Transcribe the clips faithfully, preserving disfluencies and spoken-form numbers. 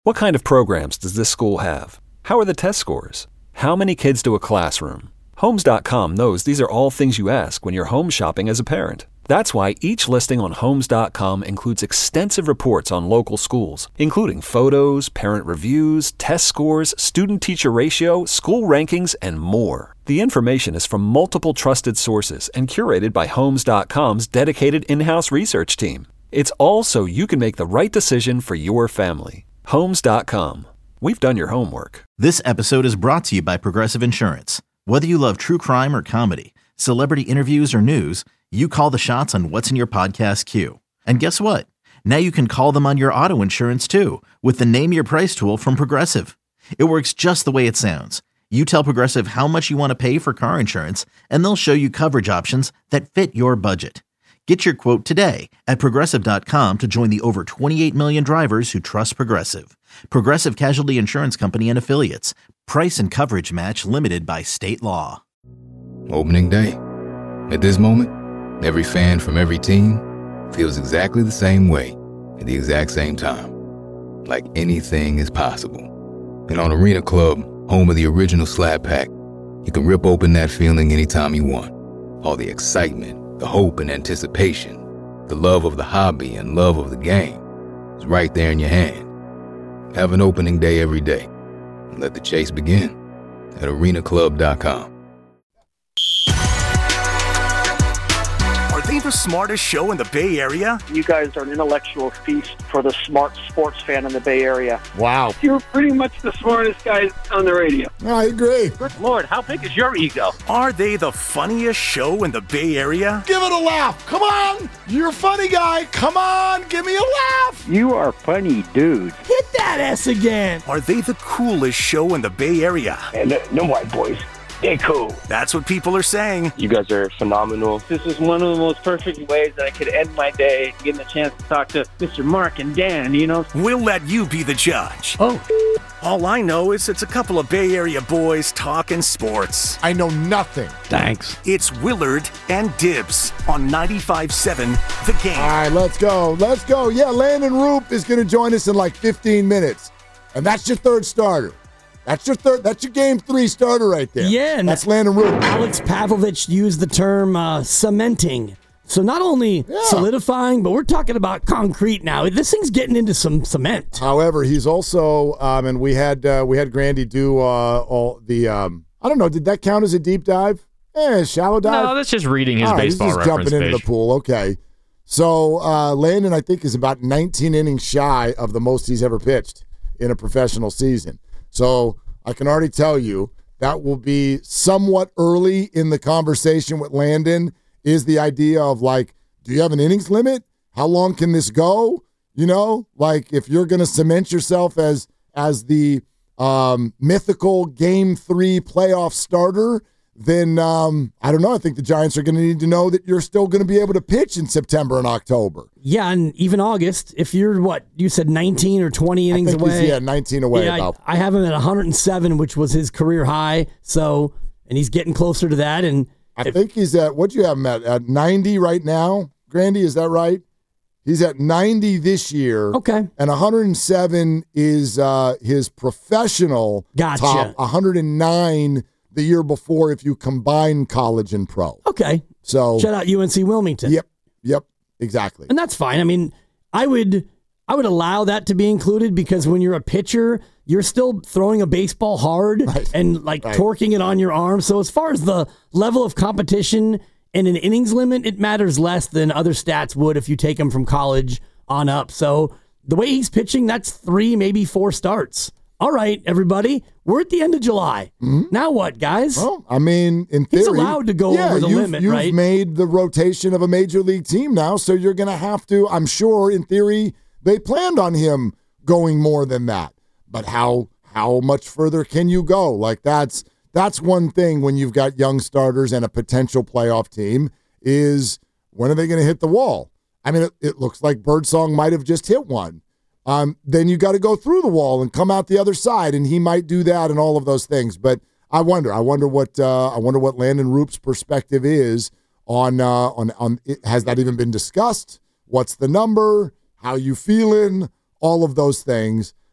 What kind of programs does this school have? How are the test scores? How many kids do a classroom? Homes dot com knows these are all things you ask when you're home shopping as a parent. That's why each listing on Homes dot com includes extensive reports on local schools, including photos, parent reviews, test scores, student-teacher ratio, school rankings, and more. The information is from multiple trusted sources and curated by Homes dot com's dedicated in-house research team. It's all so you can make the right decision for your family. Homes dot com. We've done your homework. This episode is brought to you by Progressive Insurance. Whether you love true crime or comedy, celebrity interviews or news, you call the shots on what's in your podcast queue. And guess what? Now you can call them on your auto insurance too with the Name Your Price tool from Progressive. It works just the way it sounds. You tell Progressive how much you want to pay for car insurance, and they'll show you coverage options that fit your budget. Get your quote today at Progressive dot com to join the over twenty-eight million drivers who trust Progressive. Progressive Casualty Insurance Company and Affiliates. Price and coverage match limited by state law. Opening day. At this moment, every fan from every team feels exactly the same way at the exact same time. Like anything is possible. And on Arena Club, home of the original Slab Pack, you can rip open that feeling anytime you want. All the excitement, the hope and anticipation, the love of the hobby and love of the game is right there in your hand. Have an opening day every day. And let the chase begin at arena club dot com. Are they the smartest show in the Bay Area? You guys are an intellectual feast for the smart sports fan in the Bay Area. Wow. You're pretty much the smartest guys on the radio. I agree. Good Lord, how big is your ego? Are they the funniest show in the Bay Area? Give it a laugh. Come on. You're a funny guy. Come on. Give me a laugh. You are funny, dude. Hit that S again. Are they the coolest show in the Bay Area? And no white boys. They're cool. That's what people are saying. You guys are phenomenal. This is one of the most perfect ways that I could end my day, getting a chance to talk to Mister Mark and Dan, you know? We'll let you be the judge. Oh. All I know is it's a couple of Bay Area boys talking sports. I know nothing. Thanks. It's Willard and Dibs on ninety-five point seven The Game. All right, let's go. Let's go. Yeah, Landon Roop is going to join us in like fifteen minutes. And that's your third starter. That's your third. That's your game three starter right there. Yeah, and that's Landon Roop. Alex Pavlovich used the term uh, cementing. So not only yeah. solidifying, but we're talking about concrete now. This thing's getting into some cement. However, he's also, um, and we had uh, we had Grandy do uh, all the. Um, I don't know. Did that count as a deep dive? Eh, shallow dive. No, that's just reading his all right, baseball he's just reference jumping page. into the pool. Okay. So uh, Landon, I think, is about nineteen innings shy of the most he's ever pitched in a professional season. So I can already tell you that will be somewhat early in the conversation with Landon is the idea of like, do you have an innings limit? How long can this go? You know, like if you're going to cement yourself as as the um, mythical game three playoff starter, then um, I don't know. I think the Giants are going to need to know that you're still going to be able to pitch in September and October. Yeah, and even August, if you're, what, you said nineteen or twenty innings I think away? He's, yeah, nineteen away. Yeah, about. I, I have him at one hundred seven, which was his career high, so, and he's getting closer to that. And I if, think he's at, what do you have him at, at ninety right now? Grandy, is that right? He's at ninety this year. Okay. And one hundred seven is uh, his professional gotcha. top, one hundred nine the year before if you combine college and pro. Okay. So shout out U N C Wilmington. Yep. Yep. Exactly. And that's fine. I mean, I would I would allow that to be included because when you're a pitcher, you're still throwing a baseball hard right. and like right. torquing it on your arm. So as far as the level of competition and an innings limit, it matters less than other stats would if you take him from college on up. So the way he's pitching, that's three, maybe four starts. All right, everybody, we're at the end of July. Mm-hmm. Now what, guys? Well, I mean, in theory, he's allowed to go yeah, over the you've, limit, you've right? You've made the rotation of a major league team now, so you're going to have to, I'm sure, in theory, they planned on him going more than that. But how how much further can you go? Like, that's that's one thing when you've got young starters and a potential playoff team is when are they going to hit the wall? I mean, it, it looks like Birdsong might have just hit one. Um, then you got to go through the wall and come out the other side, and he might do that and all of those things. But I wonder, I wonder what uh, I wonder what Landon Roop's perspective is on uh, on on. It, has that even been discussed? What's the number? How you feeling? All of those things.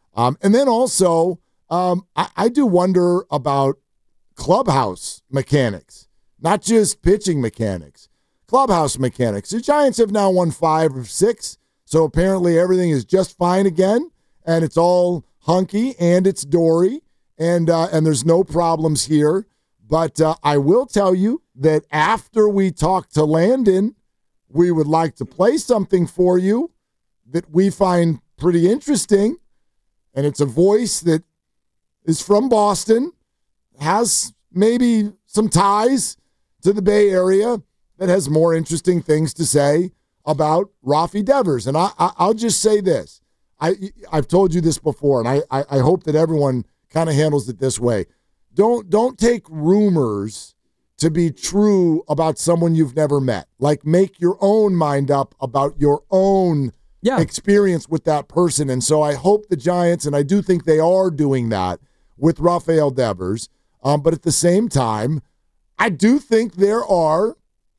Um, and then also, um, I, I do wonder about clubhouse mechanics, not just pitching mechanics, clubhouse mechanics. The Giants have now won five or six, so apparently everything is just fine again, and it's all hunky, and it's dory, and uh, and there's no problems here. But uh, I will tell you that after we talk to Landon, we would like to play something for you that we find pretty interesting, and it's a voice that is from Boston, has maybe some ties to the Bay Area, that has more interesting things to say about Rafi Devers. And I, I, I'll just say this. I, I've told you this before, and I, I, I hope that everyone kind of handles it this way. Don't don't take rumors to be true about someone you've never met. Like, make your own mind up about your own yeah. experience with that person. And so I hope the Giants, and I do think they are doing that with Rafael Devers, um, but at the same time, I do think there are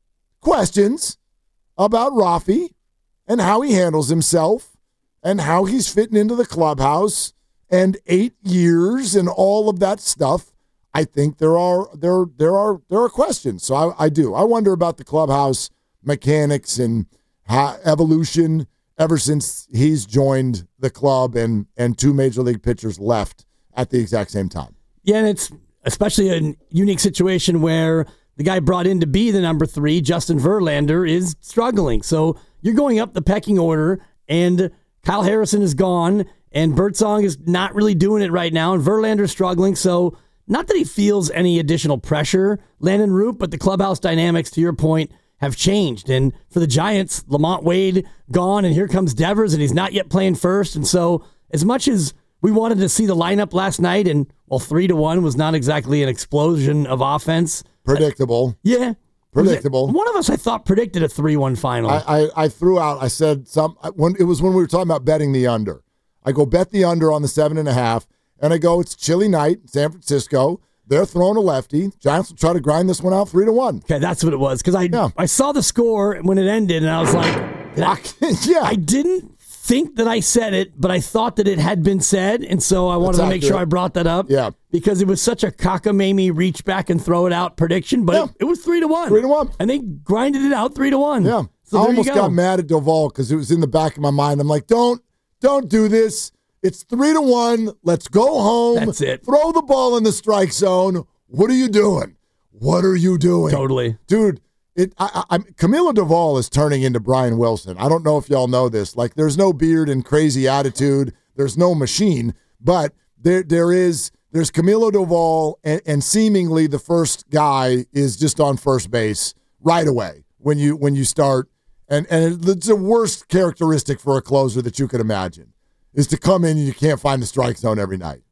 questions about Rafi and how he handles himself and how he's fitting into the clubhouse and eight years and all of that stuff. I think there are there there are there are questions. So I, I do. I wonder about the clubhouse mechanics and how, evolution ever since he's joined the club and and two major league pitchers left at the exact same time. Yeah, and it's especially a unique situation where the guy brought in to be the number three, Justin Verlander, is struggling. So you're going up the pecking order, and Kyle Harrison is gone, and Birdsong is not really doing it right now, and Verlander's struggling. So not that he feels any additional pressure, Landon Root, but the clubhouse dynamics, to your point, have changed. And for the Giants, Lamont Wade gone, and here comes Devers, and he's not yet playing first. And so as much as we wanted to see the lineup last night, and well, three to one was not exactly an explosion of offense. Predictable. Uh, yeah. Predictable. One of us, I thought, predicted a three one final. I, I, I threw out, I said, some when it was when we were talking about betting the under. I go bet the under on the seven and a half, and I go, it's chilly night in San Francisco. They're throwing a lefty. Giants will try to grind this one out three to one. Okay, that's what it was. Because I yeah. I saw the score when it ended, and I was like, I, yeah. I didn't think that I said it, but I thought that it had been said, and so I wanted That's to make accurate. sure I brought that up. Yeah. Because it was such a cockamamie reach back and throw it out prediction, but yeah. it, it was three to one. Three to one. And they grinded it out three to one. Yeah. So I almost go. got mad at Doval because it was in the back of my mind. I'm like, don't, don't do this. It's three to one. Let's go home. That's it. Throw the ball in the strike zone. What are you doing? What are you doing? Totally. Dude, it. I, I, Camilo Doval is turning into Brian Wilson. I don't know if y'all know this. Like, there's no beard and crazy attitude. There's no machine. But there, there is, there's Camilo Doval, and, and seemingly the first guy is just on first base right away when you when you start. And, and it's the worst characteristic for a closer that you could imagine, is to come in and you can't find the strike zone every night.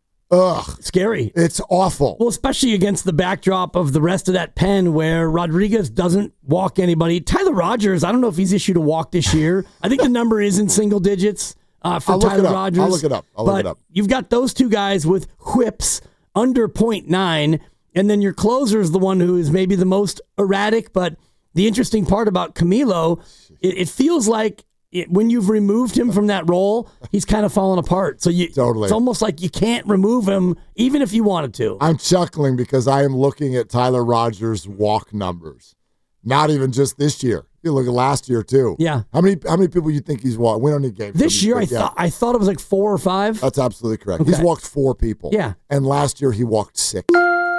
Ugh. Scary. It's awful. Well, especially against the backdrop of the rest of that pen where Rodriguez doesn't walk anybody. Tyler Rogers, I don't know if he's issued a walk this year. I think the number is in single digits uh, for I'll Tyler look Rogers. I'll look it up. I'll but look it up. You've got those two guys with whips under point nine, and then your closer is the one who is maybe the most erratic. But the interesting part about Camilo, it, it feels like It, when you've removed him from that role, he's kind of fallen apart. So you, totally. It's almost like you can't remove him, even if you wanted to. I'm chuckling because I am looking at Tyler Rogers' walk numbers. Not even just this year. You look at last year too. Yeah. How many how many people you think he's walked? We don't need games. This year, I yeah. thought I thought it was like four or five. That's absolutely correct. Okay. He's walked four people. Yeah. And last year he walked six.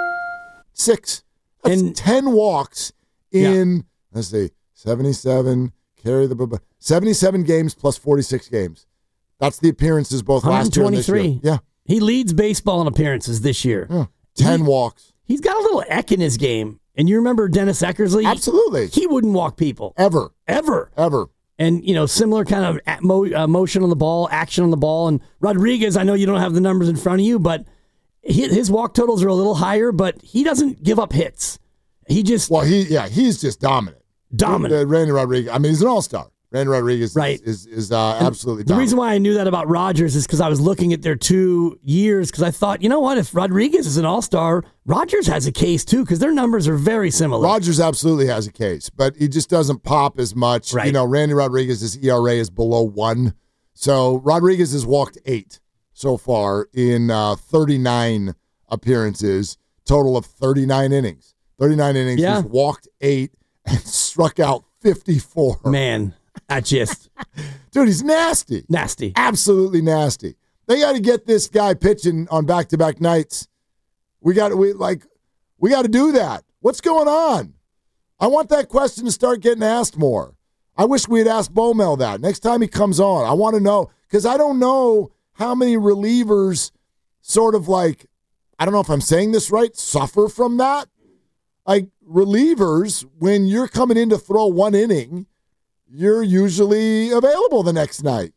Six. That's and ten walks in. Yeah. Let's see, seventy-seven. Carry the seventy-seven games plus forty-six games. That's the appearances both last year and this year. Yeah. He leads baseball in appearances this year. Yeah. Ten he, walks. He's got a little Eck in his game. And you remember Dennis Eckersley? Absolutely. He wouldn't walk people. Ever. Ever. Ever. And, you know, similar kind of mo- uh, motion on the ball, action on the ball. And Rodriguez, I know you don't have the numbers in front of you, but he, his walk totals are a little higher, but he doesn't give up hits. He just... Well, he yeah, he's just dominant. Dominant. Uh, Randy Rodriguez. I mean, he's an all-star. Randy Rodriguez right. is is, is uh, absolutely the dominant. reason why I knew that about Rogers is because I was looking at their two years because I thought, you know what, if Rodriguez is an all-star, Rogers has a case too because their numbers are very similar. Rogers absolutely has a case, but he just doesn't pop as much. Right. You know, Randy Rodriguez's E R A is below one, so Rodriguez has walked eight. so far in uh, thirty-nine appearances, total of thirty-nine innings. thirty-nine innings. Yeah. He's walked eight and struck out fifty-four. Man, I just... Dude, he's nasty. Nasty. Absolutely nasty. They got to get this guy pitching on back-to-back nights. We got we like we got to do that. What's going on? I want that question to start getting asked more. I wish we had asked Bomel that. Next time he comes on, I want to know, because I don't know how many relievers sort of like, I don't know if I'm saying this right, suffer from that. Like relievers, when you're coming in to throw one inning, you're usually available the next night.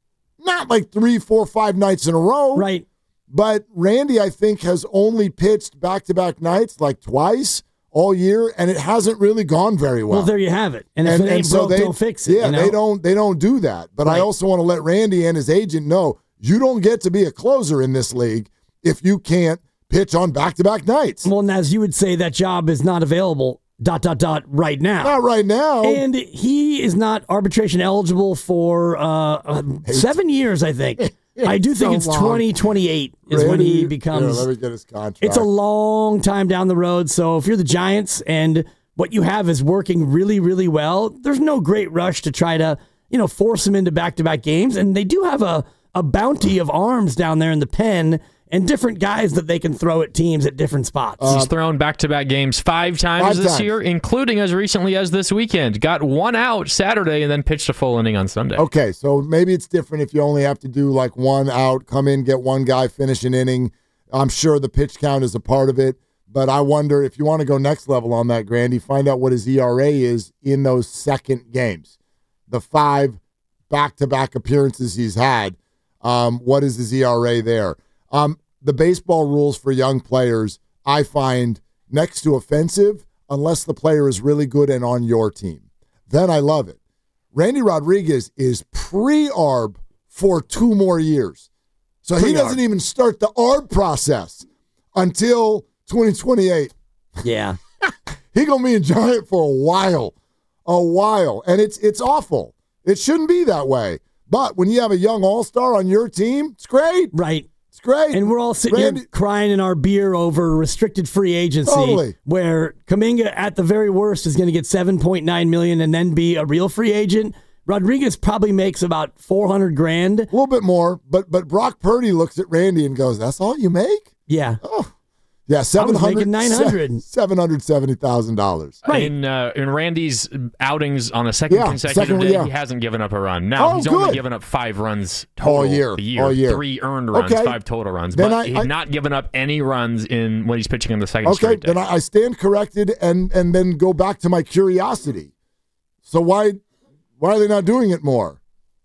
Not like three, four, five nights in a row. Right. But Randy, I think, has only pitched back-to-back nights like twice all year, and it hasn't really gone very well. Well, there you have it. And if and, it ain't and so broke, they, don't fix it. Yeah, you know? they don't they don't do that. But Right. I also want to let Randy and his agent know you don't get to be a closer in this league if you can't pitch on back-to-back nights. Well, and as you would say, that job is not available, dot, dot, dot, right now. Not right now. And he is not arbitration eligible for uh, uh, seven years, I think. I do think so it's long. twenty twenty-eight is when Randy- he becomes. Here, let me get his contract. It's a long time down the road. So if you're the Giants and what you have is working really, really well, there's no great rush to try to, you know, force him into back-to-back games. And they do have a, a bounty of arms down there in the pen and different guys that they can throw at teams at different spots. Uh, He's thrown back-to-back games five times Five this times. year, including as recently as this weekend. Got one out Saturday and then pitched a full inning on Sunday. Okay, so maybe it's different if you only have to do like one out, come in, get one guy, finish an inning. I'm sure the pitch count is a part of it, but I wonder if you want to go next level on that, Grandy, find out what his E R A is in those second games. The five back-to-back appearances he's had, um, what is his E R A there? Um, the baseball rules for young players, I find next to offensive unless the player is really good and on your team. Then I love it. Randy Rodriguez is pre-arb for two more years. So he Pre-arb. doesn't even start the arb process until twenty twenty-eight. Yeah. He gonna be a Giant for a while, a while. And it's it's awful. It shouldn't be that way. But when you have a young all-star on your team, it's great. Right. It's great. And we're all sitting Randy- here crying in our beer over restricted free agency, Totally. where Kuminga at the very worst is going to get seven point nine million dollars and then be a real free agent. Rodriguez probably makes about four hundred grand. A little bit more, but but Brock Purdy looks at Randy and goes, "That's all you make?" Yeah. Oh, yeah, seven hundred making nine hundred. seven hundred seventy thousand dollars. Right. In uh, in Randy's outings on a second Yeah, consecutive second- day, yeah. he hasn't given up a run. Now, Oh, he's good. only given up five runs total All year, a year. all year. Three earned runs, Okay. five total runs. Then but I- he's I- not given up any runs in when he's pitching on the second Okay, straight day. then I, I stand corrected and and then go back to my curiosity. So why why are they not doing it more?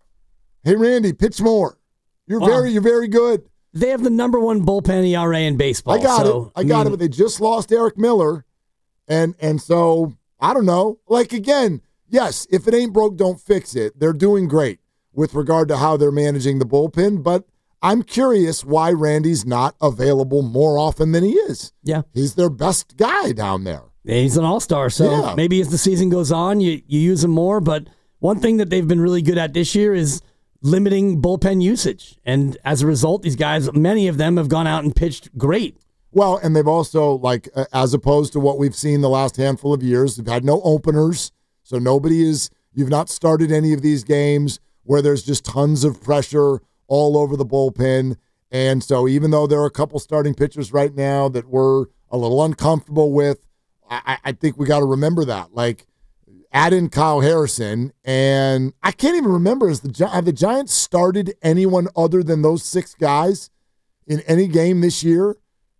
Hey Randy, pitch more. You're Wow. very you're very good. They have the number one bullpen E R A in baseball. I got so, it. I got it. mean, But they just lost Eric Miller, and and so I don't know. Like again, yes, if it ain't broke, don't fix it. They're doing great with regard to how they're managing the bullpen. But I'm curious why Randy's not available more often than he is. Yeah. He's their best guy down there. He's an all-star, so Yeah. maybe as the season goes on, you, you use him more. But one thing that they've been really good at this year is limiting bullpen usage. And as a result, these guys, many of them have gone out and pitched great. Well, and they've also, like, uh, as opposed to what we've seen the last handful of years, they've had no openers. So nobody is, you've not started any of these games where there's just tons of pressure all over the bullpen. And so even though there are a couple starting pitchers right now that we're a little uncomfortable with, I, I think we got to remember that. Like, add in Kyle Harrison, and I can't even remember, is the Gi- have the Giants started anyone other than those six guys in any game this year?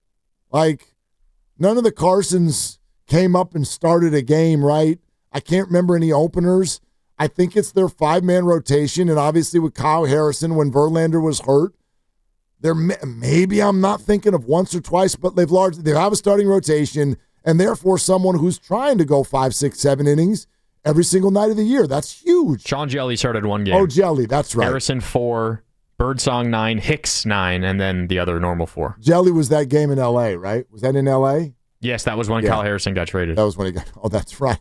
Like, none of the Carsons came up and started a game, right? I can't remember any openers. I think it's their five-man rotation, and obviously with Kyle Harrison when Verlander was hurt, there may, maybe I'm not thinking of once or twice, but they've largely they have a starting rotation, and therefore someone who's trying to go five, six, seven innings every single night of the year. That's huge. Sean Jelly started one game. Oh, Jelly, that's right. Harrison four, Birdsong nine, Hicks nine, and then the other normal four. Jelly was that game in L A, right? Was that in L A? Yes, that was when Yeah. Kyle Harrison got traded. That was when he got. Oh, that's right.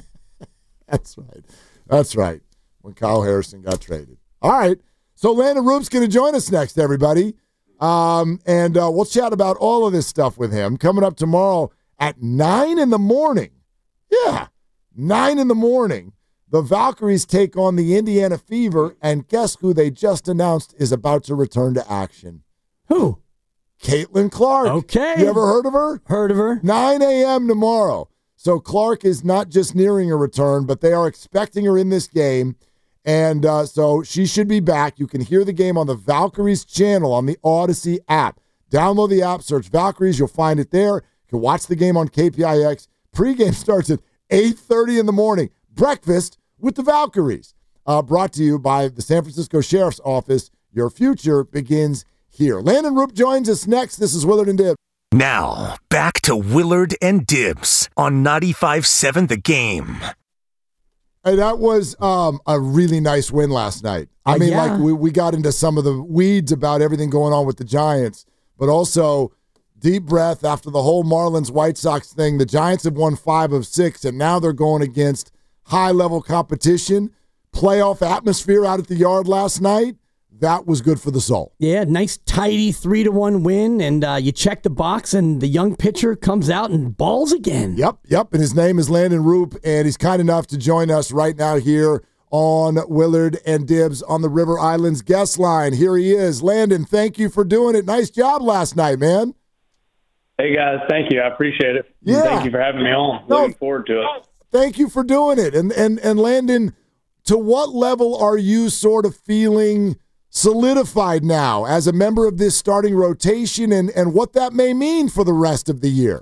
That's right. That's right. When Kyle Harrison got traded. All right. So Landon Roop's going to join us next, everybody. Um, and uh, we'll chat about all of this stuff with him coming up tomorrow at nine in the morning. Yeah, nine in the morning. The Valkyries take on the Indiana Fever, and guess who they just announced is about to return to action? Who? Caitlin Clark. Okay. You ever heard of her? Heard of her. nine a.m. tomorrow. So Clark is not just nearing a return, but they are expecting her in this game. And uh, so she should be back. You can hear the game on the Valkyries channel on the Odyssey app. Download the app, search Valkyries. You'll find it there. You can watch the game on K P I X. Pre-game starts at eight thirty in the morning. Breakfast with the Valkyries. Uh, brought to you by the San Francisco Sheriff's Office. Your future begins here. Landon Roop joins us next. This is Willard and Dibs. Now, back to Willard and Dibs on ninety-five seven The Game. Hey, that was um, a really nice win last night. I Uh, mean, yeah. like, we, we got into some of the weeds about everything going on with the Giants, but also deep breath after the whole Marlins-White Sox thing. The Giants have won five of six, and now they're going against high-level competition. Playoff atmosphere out at the Yard last night. That was good for the soul. Yeah, nice, tidy three to one win, and uh, you check the box, and the young pitcher comes out and balls again. Yep, yep, and his name is Landon Roop, and he's kind enough to join us right now here on Willard and Dibs on the River Islands guest line. Here he is. Landon, thank you for doing it. Nice job last night, man. Hey, guys, thank you. I appreciate it. Yeah. Thank you for having me on. No, Looking forward to it. Thank you for doing it. And and and Landon, to what level are you sort of feeling solidified now as a member of this starting rotation, and, and what that may mean for the rest of the year?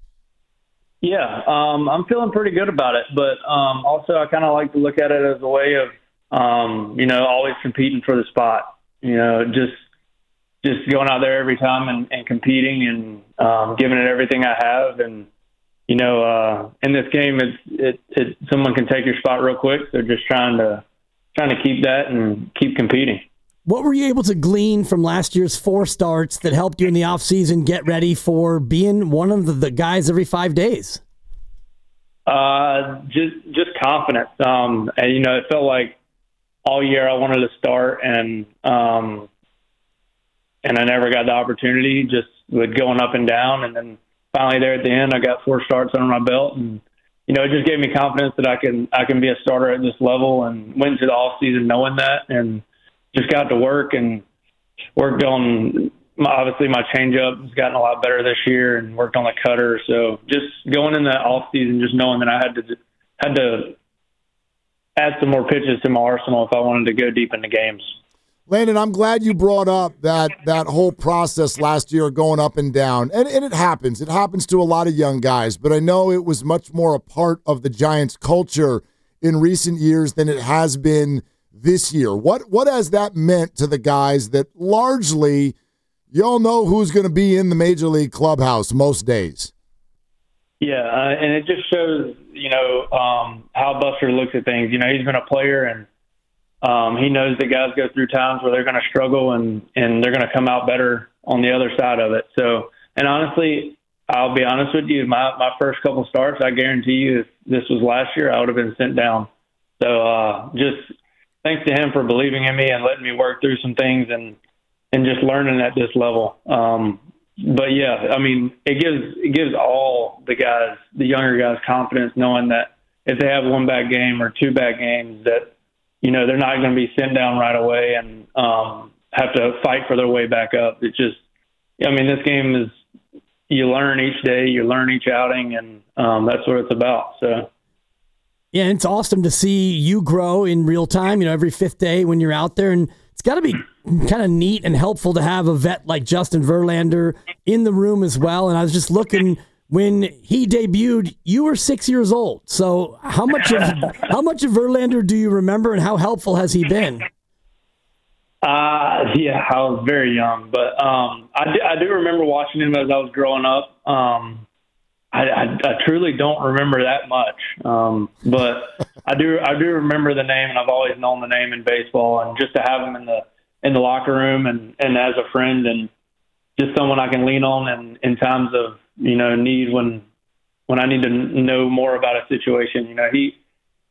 Yeah, um, I'm feeling pretty good about it. But um, also, I kind of like to look at it as a way of, um, you know, always competing for the spot. You know, just just going out there every time and, and competing and um, giving it everything I have. And, you know, uh, in this game, it's, it, it, someone can take your spot real quick. So just trying to trying to keep that and keep competing. What were you able to glean from last year's four starts that helped you in the offseason get ready for being one of the, the guys every five days? Uh, just just confidence. Um, and, you know, it felt like all year I wanted to start, and um, and I never got the opportunity, just with going up and down. And then finally there at the end, I got four starts under my belt. And, you know, it just gave me confidence that I can I can be a starter at this level and went to the offseason knowing that, and just got to work and worked on, my, obviously, my changeup has gotten a lot better this year, and worked on the cutter. So just going in the off season, just knowing that I had to had to add some more pitches to my arsenal if I wanted to go deep into games. Landon, I'm glad you brought up that that whole process last year going up and down. And, and it happens. It happens to a lot of young guys, but I know it was much more a part of the Giants' culture in recent years than it has been this year. What what has that meant to the guys that largely y'all know who's going to be in the Major League clubhouse most days? Yeah, uh, and it just shows, you know, um, how Buster looks at things. You know, he's been a player, and um, he knows that guys go through times where they're going to struggle, and, and they're going to come out better on the other side of it. So, and honestly, I'll be honest with you, my, my first couple starts, I guarantee you if this was last year, I would have been sent down. So uh, just – thanks to him for believing in me and letting me work through some things and, and just learning at this level. Um, but yeah, I mean, it gives, it gives all the guys, the younger guys, confidence knowing that if they have one bad game or two bad games that, you know, they're not going to be sent down right away and um, have to fight for their way back up. It just, I mean, this game is, you learn each day, you learn each outing, and um, that's what it's about. So. Yeah, it's awesome to see you grow in real time, you know, every fifth day when you're out there. And it's got to be kind of neat and helpful to have a vet like Justin Verlander in the room as well. And I was just looking, when he debuted, you were six years old. So how much of how much of Verlander do you remember, and how helpful has he been? Uh, yeah, I was very young. But um, I, do, I do remember watching him as I was growing up. Um I, I, I truly don't remember that much, um, but I do. I do remember the name, and I've always known the name in baseball. And just to have him in the in the locker room, and, and as a friend, and just someone I can lean on in, in times of, you know, need when when I need to know more about a situation. You know, he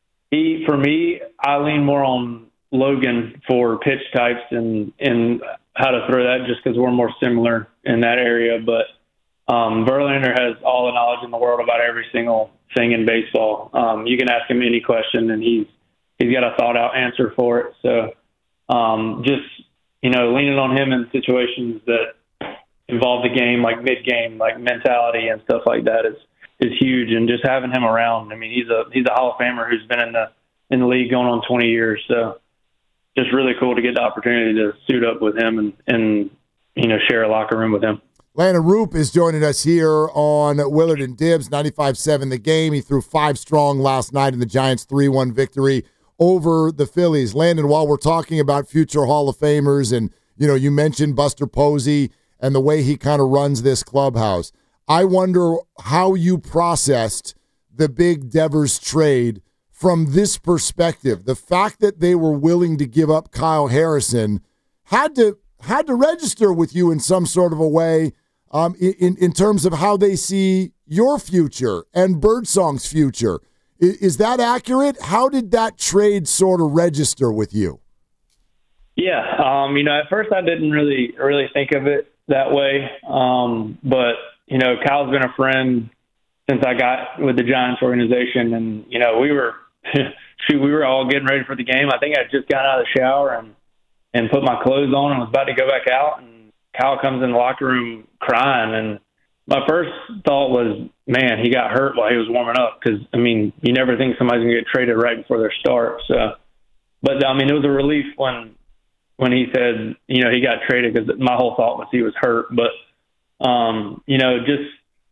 he for me, I lean more on Logan for pitch types and and how to throw that just because we're more similar in that area. But um, Verlander has all the knowledge in the world about every single thing in baseball. Um, you can ask him any question, and he's he's got a thought out answer for it. So um, just you know, leaning on him in situations that involve the game, like mid game, like mentality and stuff like that, is is huge. And just having him around. I mean, he's a he's a Hall of Famer who's been in the in the league going on twenty years. So just really cool to get the opportunity to suit up with him and, and you know, share a locker room with him. Landon Roop is joining us here on Willard and Dibbs, ninety-five seven The Game. He threw five strong last night in the Giants' three one victory over the Phillies. Landon, while we're talking about future Hall of Famers, and, you know, you mentioned Buster Posey and the way he kind of runs this clubhouse, I wonder how you processed the big Devers trade from this perspective. The fact that they were willing to give up Kyle Harrison had to had to register with you in some sort of a way, um, in, in terms of how they see your future and Birdsong's future. Is, is that accurate? How did that trade sort of register with you? Yeah, um, you know, at first I didn't really really think of it that way, um, but, you know, Kyle's been a friend since I got with the Giants organization, and, you know, we were shoot, we were all getting ready for the game. I think I just got out of the shower and, and put my clothes on and was about to go back out, and Kyle comes in the locker room crying. And my first thought was, man, he got hurt while he was warming up, because, I mean, you never think somebody's going to get traded right before their start. So, but, I mean, it was a relief when when he said, you know, he got traded, because my whole thought was he was hurt. But, um, you know, just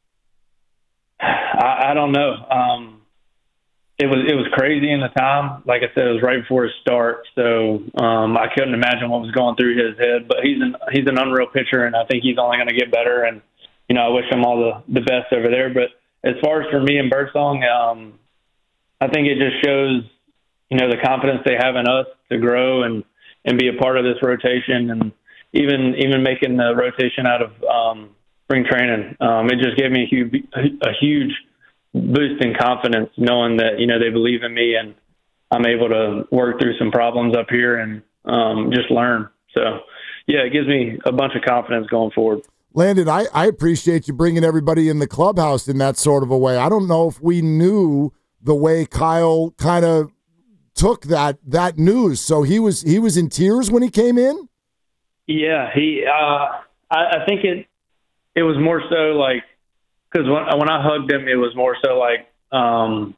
I, I don't know. Um, It was it was crazy in the time. Like I said, it was right before his start, so um, I couldn't imagine what was going through his head. But he's an he's an unreal pitcher, and I think he's only going to get better. And you know, I wish him all the, the best over there. But as far as for me and Birdsong, um, I think it just shows, you know, the confidence they have in us to grow and, and be a part of this rotation, and even even making the rotation out of um, spring training. Um, it just gave me a huge a huge boost in confidence, knowing that, you know, they believe in me and I'm able to work through some problems up here and um, just learn. So, yeah, it gives me a bunch of confidence going forward. Landon, I, I appreciate you bringing everybody in the clubhouse in that sort of a way. I don't know if we knew the way Kyle kind of took that that news. So he was he was in tears when he came in? Yeah, he. Uh, I, I think it it was more so like, because when, when I hugged him, it was more so like, um,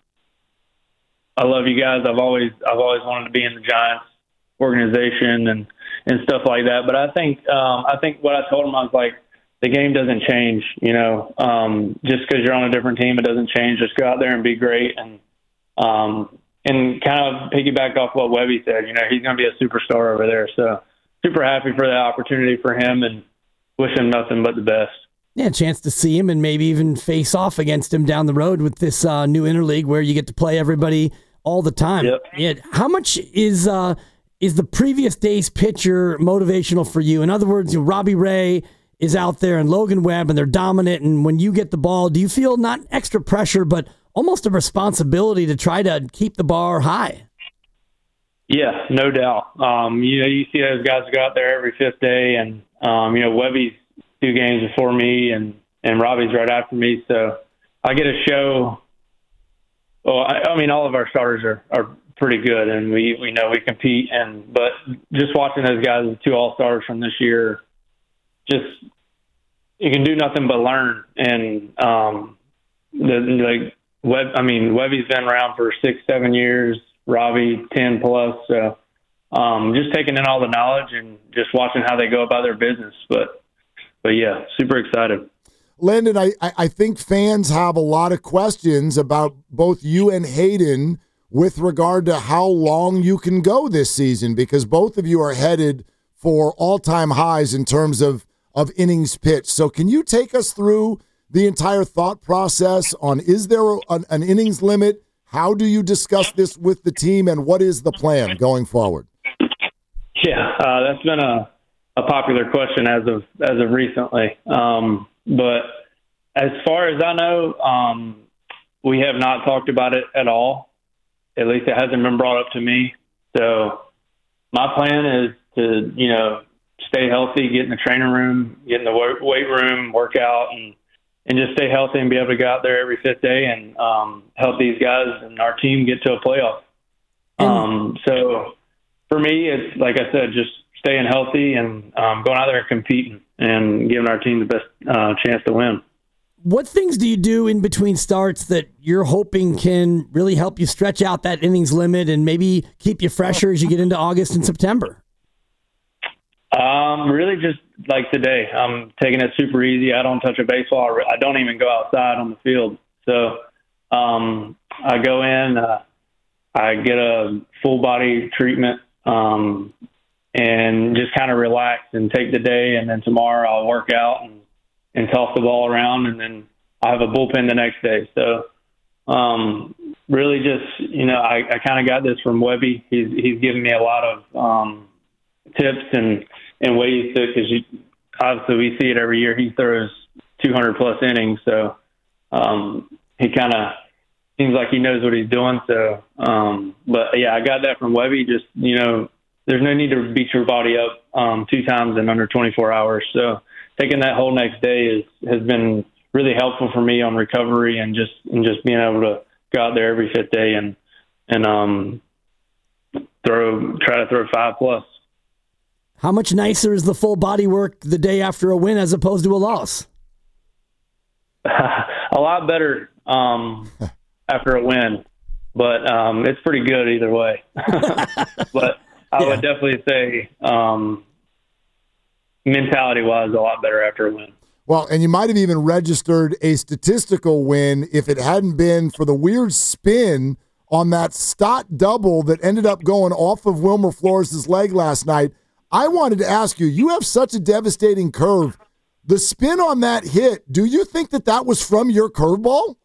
I love you guys. I've always I've always wanted to be in the Giants organization and, and stuff like that. But I think um, I think what I told him, I was like, the game doesn't change. You know, um, just because you're on a different team, it doesn't change. Just go out there and be great. And um, and kind of piggyback off what Webby said. You know, he's going to be a superstar over there. So super happy for that opportunity for him, and wish him nothing but the best. Yeah, a chance to see him and maybe even face off against him down the road with this uh, new interleague where you get to play everybody all the time. Yep. Yeah. How much is uh, is the previous day's pitcher motivational for you? In other words, you know, Robbie Ray is out there and Logan Webb, and they're dominant. And when you get the ball, do you feel not extra pressure, but almost a responsibility to try to keep the bar high? Yeah, no doubt. Um, you know, you see those guys go out there every fifth day, and um, you know, Webby's two games before me, and, and Robbie's right after me. So I get a show. Well, I, I mean, all of our starters are, are pretty good, and we, we know we compete. And but just watching those guys, the two all-stars from this year, just you can do nothing but learn. And um, the, like Web, I mean, Webby's been around for six, seven years. Robbie ten plus. So um, just taking in all the knowledge and just watching how they go about their business. But But, yeah, super excited. Landon, I, I think fans have a lot of questions about both you and Hayden with regard to how long you can go this season, because both of you are headed for all-time highs in terms of, of innings pitched. So can you take us through the entire thought process on, is there an, an innings limit? How do you discuss this with the team, and what is the plan going forward? Yeah, uh, that's been a a popular question as of as of recently. Um, but as far as I know, um, we have not talked about it at all. At least it hasn't been brought up to me. So my plan is to, you know, stay healthy, get in the training room, get in the wa- weight room, work out, and and just stay healthy and be able to go out there every fifth day and um, help these guys and our team get to a playoff. Um, so for me, it's like I said, just staying healthy and um, going out there and competing and giving our team the best uh, chance to win. What things do you do in between starts that you're hoping can really help you stretch out that innings limit and maybe keep you fresher as you get into August and September? Um, really just like today, I'm taking it super easy. I don't touch a baseball. I don't even go outside on the field. So um, I go in, uh, I get a full body treatment um, and just kind of relax and take the day. And then tomorrow I'll work out and, and toss the ball around. And then I have a bullpen the next day. So um, really just, you know, I, I kind of got this from Webby. He's, he's given me a lot of um, tips and, and ways to, because obviously we see it every year. He throws two hundred plus innings, so um, he kind of seems like he knows what he's doing. So, um, but yeah, I got that from Webby. Just, you know, there's no need to beat your body up um, two times in under twenty-four hours. So taking that whole next day is has been really helpful for me on recovery and just and just being able to go out there every fifth day and and um, throw try to throw five plus. How much nicer is the full body work the day after a win as opposed to a loss? A lot better um, after a win, but um, it's pretty good either way. But I yeah. would definitely say um, mentality-wise, a lot better after a win. Well, and you might have even registered a statistical win if it hadn't been for the weird spin on that Stott double that ended up going off of Wilmer Flores' leg last night. I wanted to ask you, you have such a devastating curve. The spin on that hit, do you think that that was from your curveball?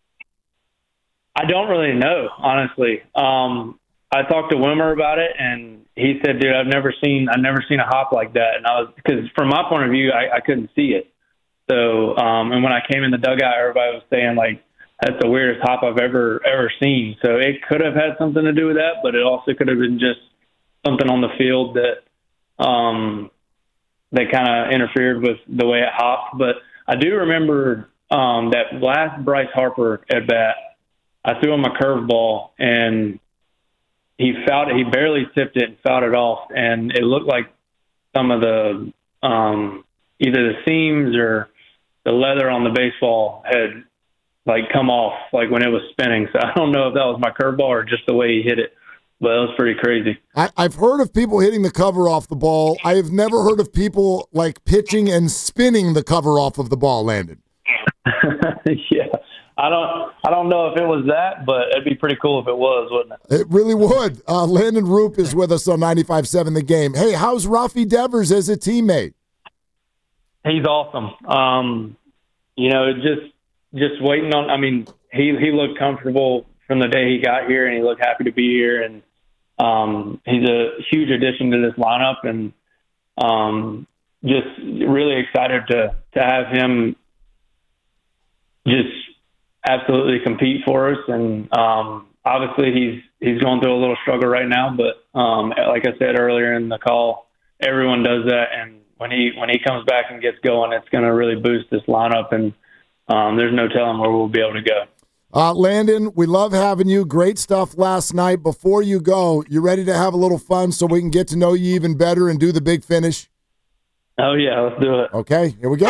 I don't really know, honestly. Um, I talked to Wilmer about it, and he said, dude, I've never seen I've never seen a hop like that. And I was, because from my point of view, I, I couldn't see it. So, um, and when I came in the dugout, everybody was saying, like, that's the weirdest hop I've ever, ever seen. So it could have had something to do with that, but it also could have been just something on the field that, Um, that kind of interfered with the way it hopped. But I do remember um, that last Bryce Harper at bat, I threw him a curveball and he fouled it. He barely tipped it and fouled it off. And it looked like some of the, um, either the seams or the leather on the baseball had like come off like when it was spinning. So I don't know if that was my curveball or just the way he hit it. But that was pretty crazy. I, I've heard of people hitting the cover off the ball. I have never heard of people like pitching and spinning the cover off of the ball, Landon. Yeah, I don't, I don't know if it was that, but it'd be pretty cool if it was, wouldn't it? It really would. Uh, Landon Roop is with us on ninety-five point seven The Game. Hey, how's Rafi Devers as a teammate? He's awesome. Um, you know, just just waiting on. I mean, he he looked comfortable from the day he got here, and he looked happy to be here. And um, he's a huge addition to this lineup, and um, just really excited to to have him just absolutely compete for us. And um, obviously, he's he's going through a little struggle right now, but um, like I said earlier in the call, everyone does that, and when he when he comes back and gets going, it's going to really boost this lineup, and um, there's no telling where we'll be able to go. Uh, Landon, we love having you. Great stuff last night. Before you go, you ready to have a little fun so we can get to know you even better and do the big finish? Oh, yeah, let's do it. Okay, here we go.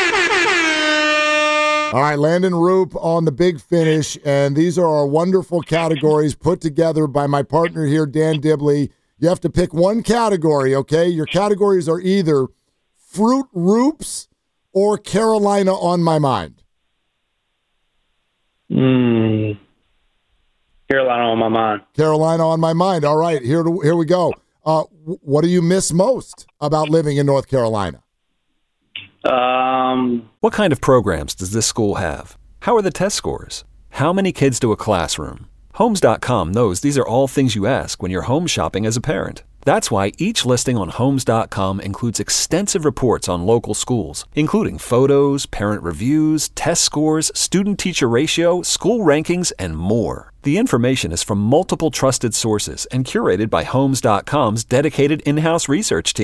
All right, Landon Roop on the big finish, and these are our wonderful categories put together by my partner here, Dan Dibley. You have to pick one category, okay? Your categories are either Fruit Roops or Carolina on my mind. Mm. Carolina on my mind. Carolina on my mind. All right, here to, here we go. Uh, w- what do you miss most about living in North Carolina? Um, what kind of programs does this school have? How are the test scores? How many kids do a classroom? Homes dot com knows these are all things you ask when you're home shopping as a parent. That's why each listing on Homes dot com includes extensive reports on local schools, including photos, parent reviews, test scores, student-teacher ratio, school rankings, and more. The information is from multiple trusted sources and curated by Homes dot com's dedicated in-house research team.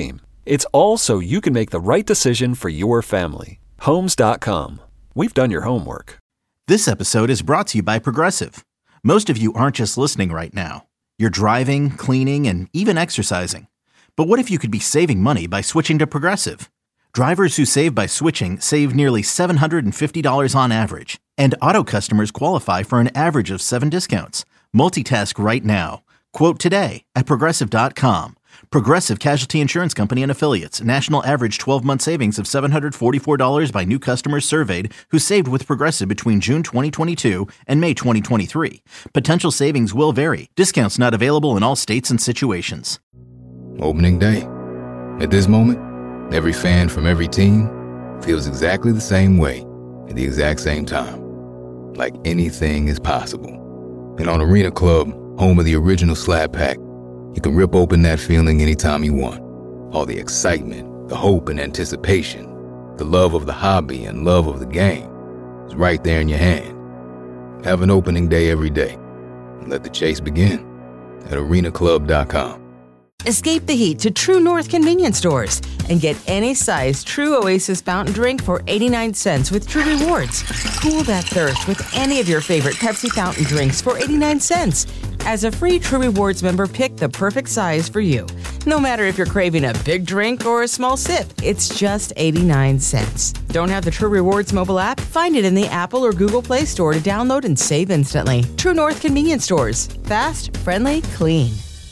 It's all so you can make the right decision for your family. Homes dot com. We've done your homework. This episode is brought to you by Progressive. Most of you aren't just listening right now. You're driving, cleaning, and even exercising. But what if you could be saving money by switching to Progressive? Drivers who save by switching save nearly seven hundred fifty dollars on average. And auto customers qualify for an average of seven discounts. Multitask right now. Quote today at Progressive dot com. Progressive Casualty Insurance Company and Affiliates. National average twelve-month savings of seven hundred forty-four dollars by new customers surveyed who saved with Progressive between June twenty twenty-two and May twenty twenty-three. Potential savings will vary. Discounts not available in all states and situations. Opening day. At this moment, every fan from every team feels exactly the same way at the exact same time. Like anything is possible. And on Arena Club, home of the original Slap Pack, you can rip open that feeling anytime you want. All the excitement, the hope and anticipation, the love of the hobby and love of the game is right there in your hand. Have an opening day every day and let the chase begin at arena club dot com. Escape the heat to True North convenience stores and get any size True Oasis fountain drink for eighty-nine cents with True Rewards. Cool that thirst with any of your favorite Pepsi fountain drinks for eighty-nine cents. As a free True Rewards member, pick the perfect size for you. No matter if you're craving a big drink or a small sip, it's just eighty-nine cents. Don't have the True Rewards mobile app? Find it in the Apple or Google Play Store to download and save instantly. True North convenience stores. Fast, friendly, clean.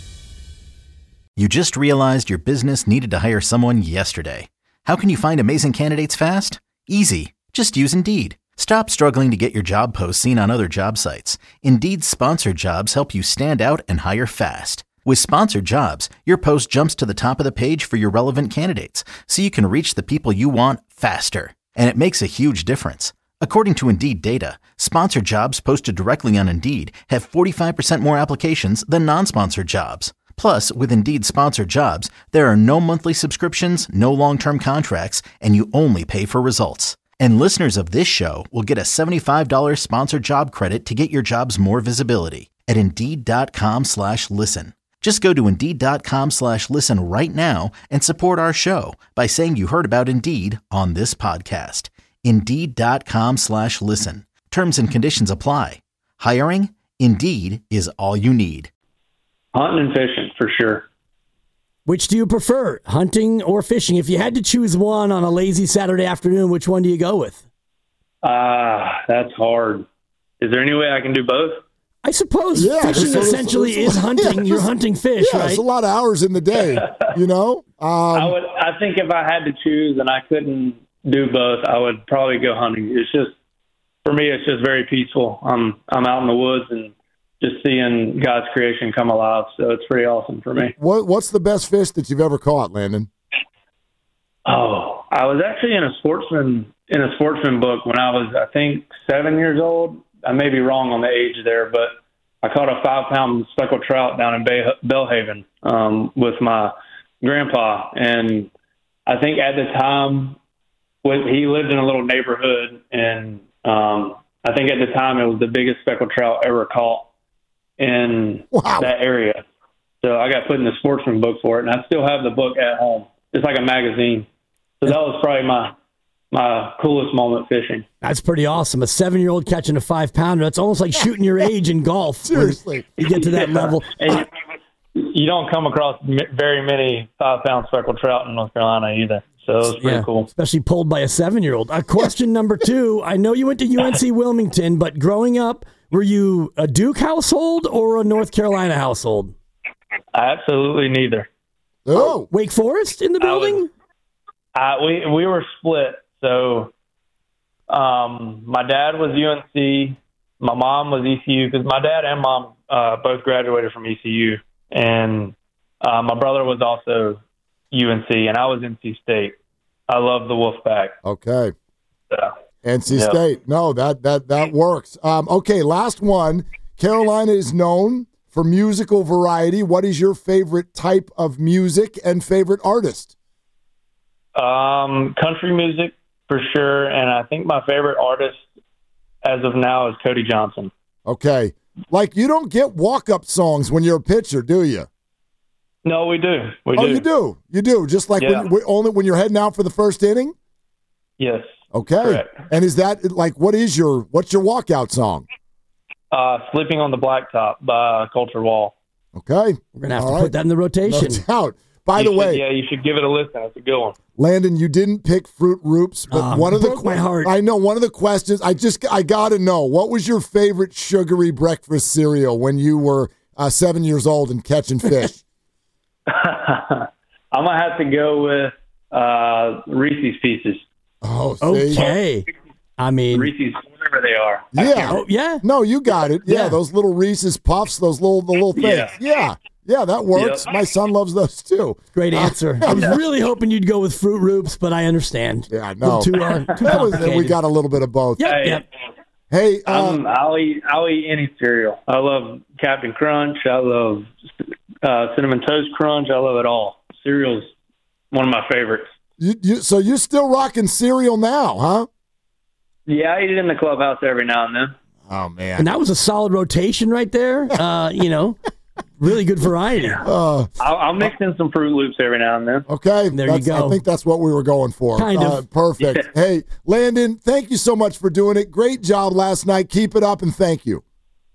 You just realized your business needed to hire someone yesterday. How can you find amazing candidates fast? Easy. Just use Indeed. Stop struggling to get your job posts seen on other job sites. Indeed's sponsored jobs help you stand out and hire fast. With sponsored jobs, your post jumps to the top of the page for your relevant candidates, so you can reach the people you want faster. And it makes a huge difference. According to Indeed data, sponsored jobs posted directly on Indeed have forty-five percent more applications than non-sponsored jobs. Plus, with Indeed sponsored jobs, there are no monthly subscriptions, no long-term contracts, and you only pay for results. And listeners of this show will get a seventy-five dollars sponsored job credit to get your jobs more visibility at Indeed.com slash listen. Just go to Indeed.com slash listen right now and support our show by saying you heard about Indeed on this podcast. Indeed.com slash listen. Terms and conditions apply. Hiring? Indeed is all you need. Hunting and fishing, for sure. Which do you prefer, hunting or fishing? If you had to choose one on a lazy Saturday afternoon, which one do you go with? Ah, uh, that's hard. Is there any way I can do both? I suppose yeah, fishing essentially is hunting. Yeah, You're hunting fish, yeah, right? It's a lot of hours in the day, you know? Um, I would. I think if I had to choose and I couldn't do both, I would probably go hunting. It's just, for me, it's just very peaceful. I'm, I'm out in the woods and just seeing God's creation come alive. So it's pretty awesome for me. What What's the best fish that you've ever caught, Landon? Oh, I was actually in a sportsman in a sportsman book when I was, I think, seven years old. I may be wrong on the age there, but I caught a five pound speckled trout down in Bay, Belhaven um, with my grandpa. And I think at the time, when he lived in a little neighborhood, and um, I think at the time it was the biggest speckled trout ever caught in wow. that area. So I got put in the sportsman book for it, and I still have the book at home. It's like a magazine. So that was probably my my coolest moment fishing. That's pretty awesome. A seven-year-old catching a five-pounder. That's almost like shooting your age in golf. Seriously. You get to that yeah. level. And you, you don't come across very many five-pound speckled trout in North Carolina either. So it was pretty yeah, cool. Especially pulled by a seven-year-old. Uh, question number two. I know you went to U N C Wilmington, but growing up, were you a Duke household or a North Carolina household? Absolutely neither. Oh. Wake Forest in the building? I was, uh, we, we were split. So um, my dad was U N C. My mom was E C U because my dad and mom uh, both graduated from E C U. And uh, my brother was also U N C, and I was N C State. I love the Wolfpack. Okay. So, N C yep. State. No, that that that works. Um, okay, last one. Carolina is known for musical variety. What is your favorite type of music and favorite artist? Um, country music for sure, and I think my favorite artist as of now is Cody Johnson. Okay. Like, you don't get walk-up songs when you're a pitcher, do you? No, we do. We oh, do. you do. You do. Just like Yeah. when, only when you're heading out for the first inning? Yes. Okay. Correct. And is that like what is your what's your walkout song? Uh, Sleeping on the Blacktop by Culture Wall. Okay. We're going to have All to right. put that in the rotation. No doubt. By You the should- way, yeah, you should give it a listen. It's a good one. Landon, you didn't pick Fruit Loops, but Ah, one of the broke my heart. I know one of the questions. I just I got to know, what was your favorite sugary breakfast cereal when you were uh, seven years old and catching fish? I'm gonna have to go with uh, Reese's Pieces. Oh, see? Okay. I mean, Reese's, whatever they are. Yeah. oh, yeah. No, you got it. Yeah, Yeah. those little Reese's Puffs, those little the little things. Yeah. Yeah. Yeah, that works. Yep. My son loves those too. Great answer. I was really hoping you'd go with Fruit Loops, but I understand. Yeah, no. Too, uh, too That was, complicated. we got a little bit of both. Yep, Hey, yep. Hey, uh, I'm, I'll eat. I'll eat any cereal. I love Captain Crunch. I love uh, Cinnamon Toast Crunch. I love it all. Cereal's one of my favorites. you, you, so you're still rocking cereal now, huh? Yeah, I eat it in the clubhouse every now and then. Oh man. And that was a solid rotation right there. Uh, you know, really good variety. Uh, I'll, I'll mix in some Fruit Loops every now and then. Okay, There you that's- go. I think that's what we were going for. Kind of. Uh, perfect. Hey, Landon, thank you so much for doing it. Great job last night. Keep it up, and thank you.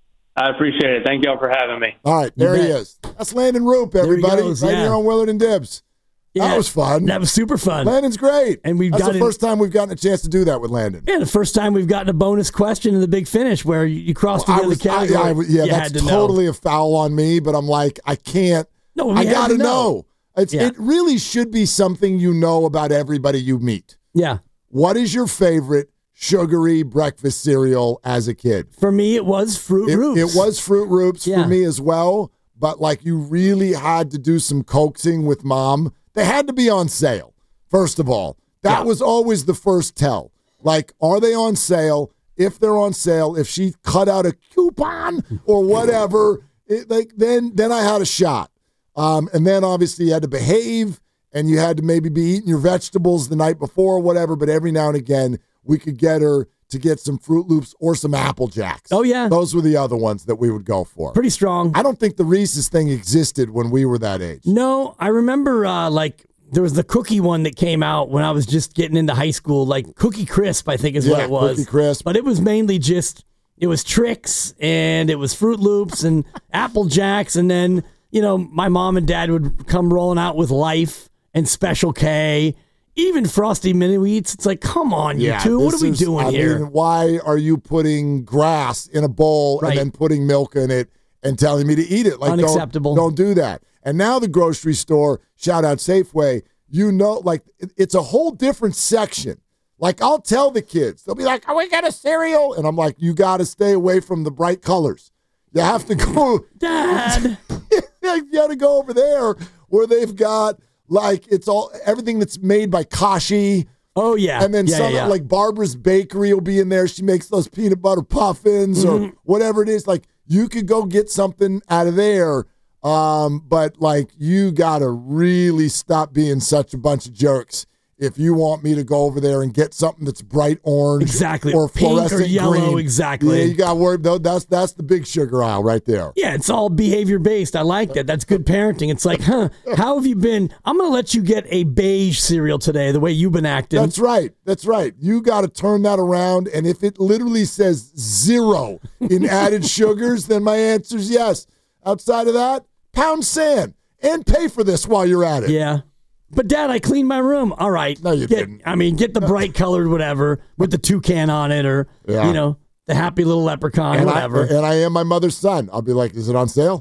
I appreciate it. Thank y'all for having me. All right, there You he bet. is. That's Landon Roop, he everybody, goes, right yeah. here on Willard and Dibs. Yeah, That was fun. That was super fun. Landon's great. And we've That's got the it- first time we've gotten a chance to do that with Landon. Yeah, the first time we've gotten a bonus question in the big finish where you, you crossed I into was, the I, category. I, yeah, you that's had to totally know. a foul on me, but I'm like, I can't. No, we I had got to to know. know. It's, Yeah. It really should be something you know about everybody you meet. Yeah. What is your favorite sugary breakfast cereal as a kid? For me, it was Fruit It, Loops. it was Fruit Loops Yeah. for me as well, but like you really had to do some coaxing with mom. They had to be on sale, first of all. That Yeah. was always the first tell. Like, are they on sale? If they're on sale, if she cut out a coupon or whatever, it, like then then I had a shot. Um, and then obviously you had to behave, and you had to maybe be eating your vegetables the night before or whatever. But every now and again, we could get her to get some Fruit Loops or some Apple Jacks. Oh, yeah. Those were the other ones that we would go for. Pretty strong. I don't think the Reese's thing existed when we were that age. No, I remember uh, like there was the cookie one that came out when I was just getting into high school, like Cookie Crisp, I think is what Yeah, it was. Cookie Crisp. But it was mainly just, it was Trix and it was Fruit Loops and Apple Jacks. And then, you know, my mom and dad would come rolling out with Life and Special K, even Frosty Mini Wheats. It's like, come on, you two, what this are we is- doing I here? mean, why are you putting grass in a bowl Right. and then putting milk in it and telling me to eat it? Like, don't- Unacceptable. Don't, do that. And now the grocery store, shout out Safeway, you know, like it- it's a whole different section. Like I'll tell the kids, they'll be like, "Oh, we got a cereal," and I'm like, "You got to stay away from the bright colors. You have to go, Dad." you got to go over there where they've got like it's all everything that's made by Kashi." Oh, yeah. And then yeah, some yeah, yeah. like Barbara's Bakery will be in there. She makes those peanut butter puffins Mm-hmm. or whatever it is. Like you could go get something out of there. Um, but like you gotta really stop being such a bunch of jerks if you want me to go over there and get something that's bright orange, Exactly. or Pink or fluorescent yellow, green. exactly. Yeah, you got to worry. Though that's that's the big sugar aisle right there. Yeah, it's all behavior based. I like that. That's good parenting. It's like, huh, how have you been? I'm going to let you get a beige cereal today, the way you've been acting. That's right. That's right. You got to turn that around. And if it literally says zero in added sugars, then my answer is yes. Outside of that, pound sand and pay for this while you're at it. Yeah. But, Dad, I cleaned my room. All right. No, you get, didn't. I mean, get the bright colored whatever with the toucan on it or, Yeah. you know, the happy little leprechaun, And I, whatever. and I am my mother's son. I'll be like, is it on sale?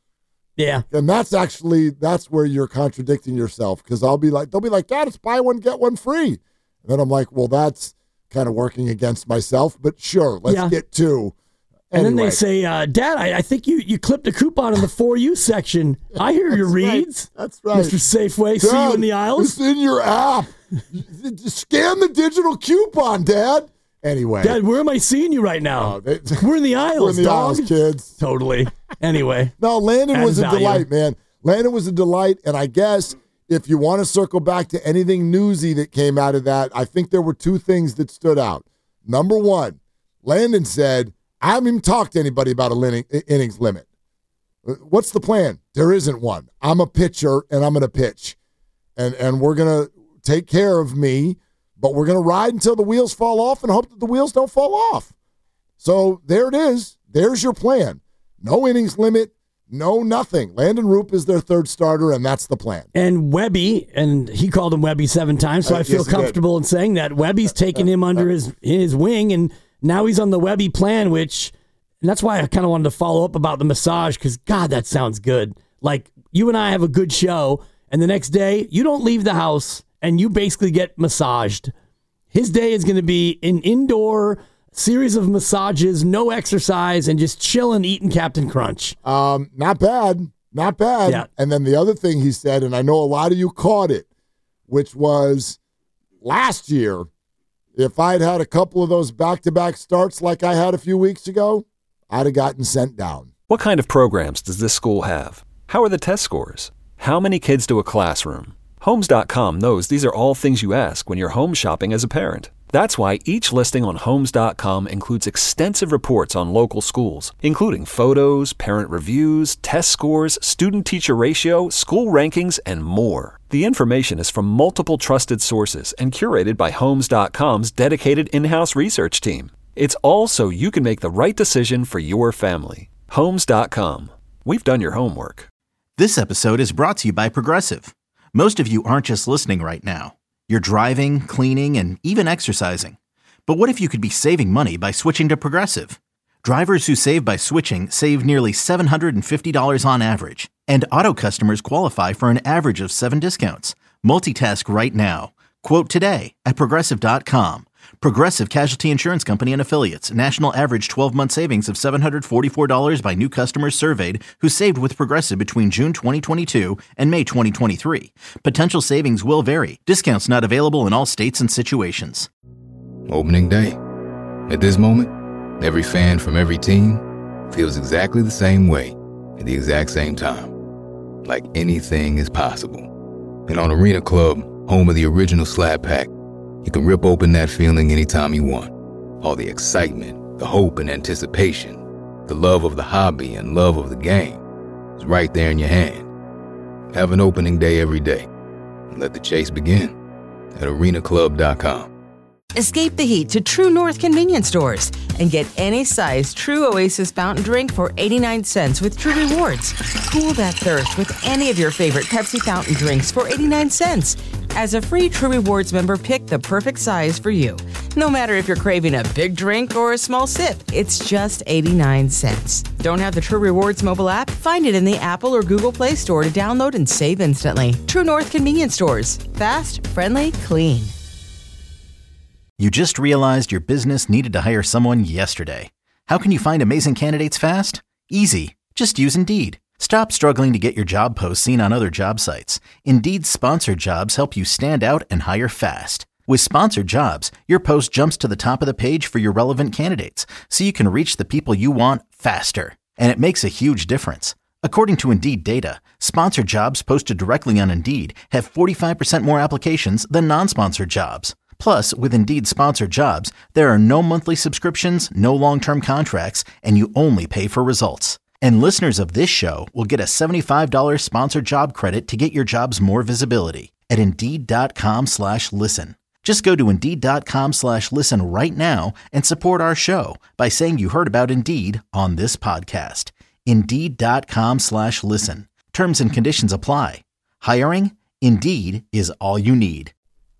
yeah. And that's actually, that's where you're contradicting yourself because I'll be like, they'll be like, Dad, it's buy one, get one free. And then I'm like, well, that's kind of working against myself, but sure, let's Yeah. get two. And then Anyway. they say, uh, Dad, I, I think you, you clipped a coupon in the For You section. I hear your That's right. reads. That's right. Mister Safeway, see you Dad, in the aisles. It's in your app. Scan the digital coupon, Dad. Anyway. Dad, where am I seeing you right now? Oh, they- We're in the aisles, We're in the dog. aisles, kids. Totally. Anyway. No, Landon Adds was a value. delight, man. Landon was a delight. And I guess if you want to circle back to anything newsy that came out of that, I think there were two things that stood out. Number one, Landon said, I haven't even talked to anybody about a inning, innings limit. What's the plan? There isn't one. I'm a pitcher, and I'm going to pitch. And, and we're going to take care of me, but we're going to ride until the wheels fall off and hope that the wheels don't fall off. So there it is. There's your plan. No innings limit, no nothing. Landon Roop is their third starter, and that's the plan. And Webby, and he called him Webby seven times, so uh, I feel yes, comfortable in saying that. Webby's taken him under his his wing, and now he's on the Webby plan, which, and that's why I kind of wanted to follow up about the massage, because, God, that sounds good. Like, you and I have a good show, and the next day, you don't leave the house, and you basically get massaged. His day is going to be an indoor series of massages, no exercise, and just chilling, eating Captain Crunch. Um, not bad. Not bad. Yeah. And then the other thing he said, and I know a lot of you caught it, which was last year, if I'd had a couple of those back-to-back starts like I had a few weeks ago, I'd have gotten sent down. What kind of programs does this school have? How are the test scores? How many kids do a classroom? Homes dot com knows these are all things you ask when you're home shopping as a parent. That's why each listing on Homes dot com includes extensive reports on local schools, including photos, parent reviews, test scores, student-teacher ratio, school rankings, and more. The information is from multiple trusted sources and curated by Homes dot com's dedicated in-house research team. It's all so you can make the right decision for your family. Homes dot com. We've done your homework. This episode is brought to you by Progressive. Most of you aren't just listening right now. You're driving, cleaning, and even exercising. But what if you could be saving money by switching to Progressive? Drivers who save by switching save nearly seven hundred fifty dollars on average. And auto customers qualify for an average of seven discounts. Multitask right now. Quote today at Progressive dot com. Progressive Casualty Insurance Company and Affiliates. National average twelve-month savings of seven hundred forty-four dollars by new customers surveyed who saved with Progressive between June twenty twenty-two and May twenty twenty-three. Potential savings will vary. Discounts not available in all states and situations. Opening day. At this moment, every fan from every team feels exactly the same way at the exact same time. Like anything is possible. And on Arena Club, home of the original Slab Pack, you can rip open that feeling anytime you want. All the excitement, the hope and anticipation, the love of the hobby and love of the game is right there in your hand. Have an opening day every day and let the chase begin at arena club dot com. Escape the heat to True North convenience stores and get any size True Oasis fountain drink for eighty-nine cents with True Rewards. Cool that thirst with any of your favorite Pepsi fountain drinks for eighty-nine cents. As a free True Rewards member, pick the perfect size for you. No matter if you're craving a big drink or a small sip, it's just eighty-nine cents. Don't have the True Rewards mobile app? Find it in the Apple or Google Play Store to download and save instantly. True North convenience stores. Fast, friendly, clean. You just realized your business needed to hire someone yesterday. How can you find amazing candidates fast? Easy. Just use Indeed. Stop struggling to get your job posts seen on other job sites. Indeed's sponsored jobs help you stand out and hire fast. With sponsored jobs, your post jumps to the top of the page for your relevant candidates, so you can reach the people you want faster. And it makes a huge difference. According to Indeed data, sponsored jobs posted directly on Indeed have forty-five percent more applications than non-sponsored jobs. Plus, with Indeed sponsored jobs, there are no monthly subscriptions, no long-term contracts, and you only pay for results. And listeners of this show will get a seventy-five dollars sponsored job credit to get your jobs more visibility at Indeed.com slash listen. Just go to Indeed.com slash listen right now and support our show by saying you heard about Indeed on this podcast. Indeed.com slash listen. Terms and conditions apply. Hiring? Indeed is all you need.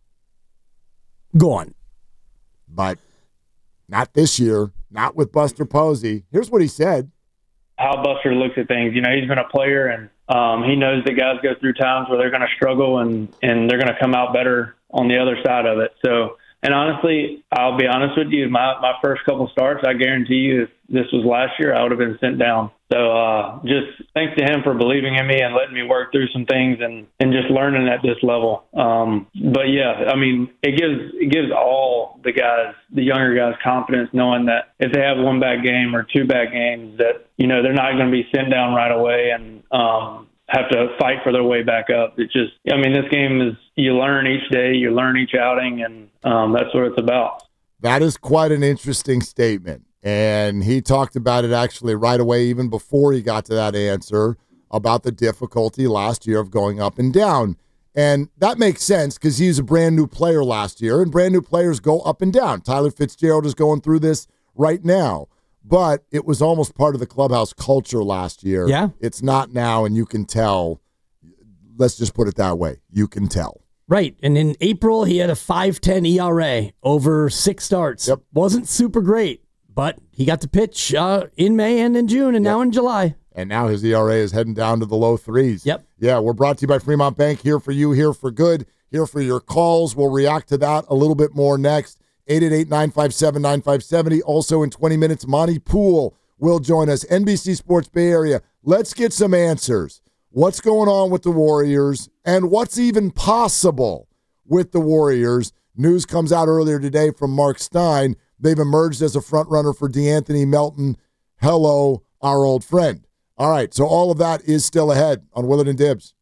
Go on. But not this year, not with Buster Posey. Here's what he said. How Buster looks at things. You know, he's been a player, and um, he knows that guys go through times where they're going to struggle, and, and they're going to come out better on the other side of it. So, and honestly, I'll be honest with you, my, my first couple starts, I guarantee you if this was last year, I would have been sent down. So uh, just thanks to him for believing in me and letting me work through some things and, and just learning at this level. Um, but, yeah, I mean, it gives it gives all the guys, the younger guys, confidence knowing that if they have one bad game or two bad games that, you know, they're not going to be sent down right away and um, have to fight for their way back up. It's just, I mean, this game is you learn each day, you learn each outing, and um, that's what it's about. That is quite an interesting statement. And he talked about it actually right away, even before he got to that answer, about the difficulty last year of going up and down. And that makes sense because he's a brand new player last year, and brand new players go up and down. Tyler Fitzgerald is going through this right now. But it was almost part of the clubhouse culture last year. Yeah. It's not now, and you can tell. Let's just put it that way. You can tell. Right. And in April, he had a five ten E R A over six starts. Yep. Wasn't super great, but he got to pitch uh, in May and in June and yep. now in July. And now his E R A is heading down to the low threes. Yep. Yeah, we're brought to you by Fremont Bank. Here for you, here for good, here for your calls. We'll react to that a little bit more next. eight eight eight, nine five seven, nine five seven zero. Also in twenty minutes, Monty Poole will join us. N B C Sports Bay Area. Let's get some answers. What's going on with the Warriors and what's even possible with the Warriors? News comes out earlier today from Mark Stein. They've emerged as a front runner for DeAnthony Melton. Hello, our old friend. All right, so all of that is still ahead on Willard and Dibs.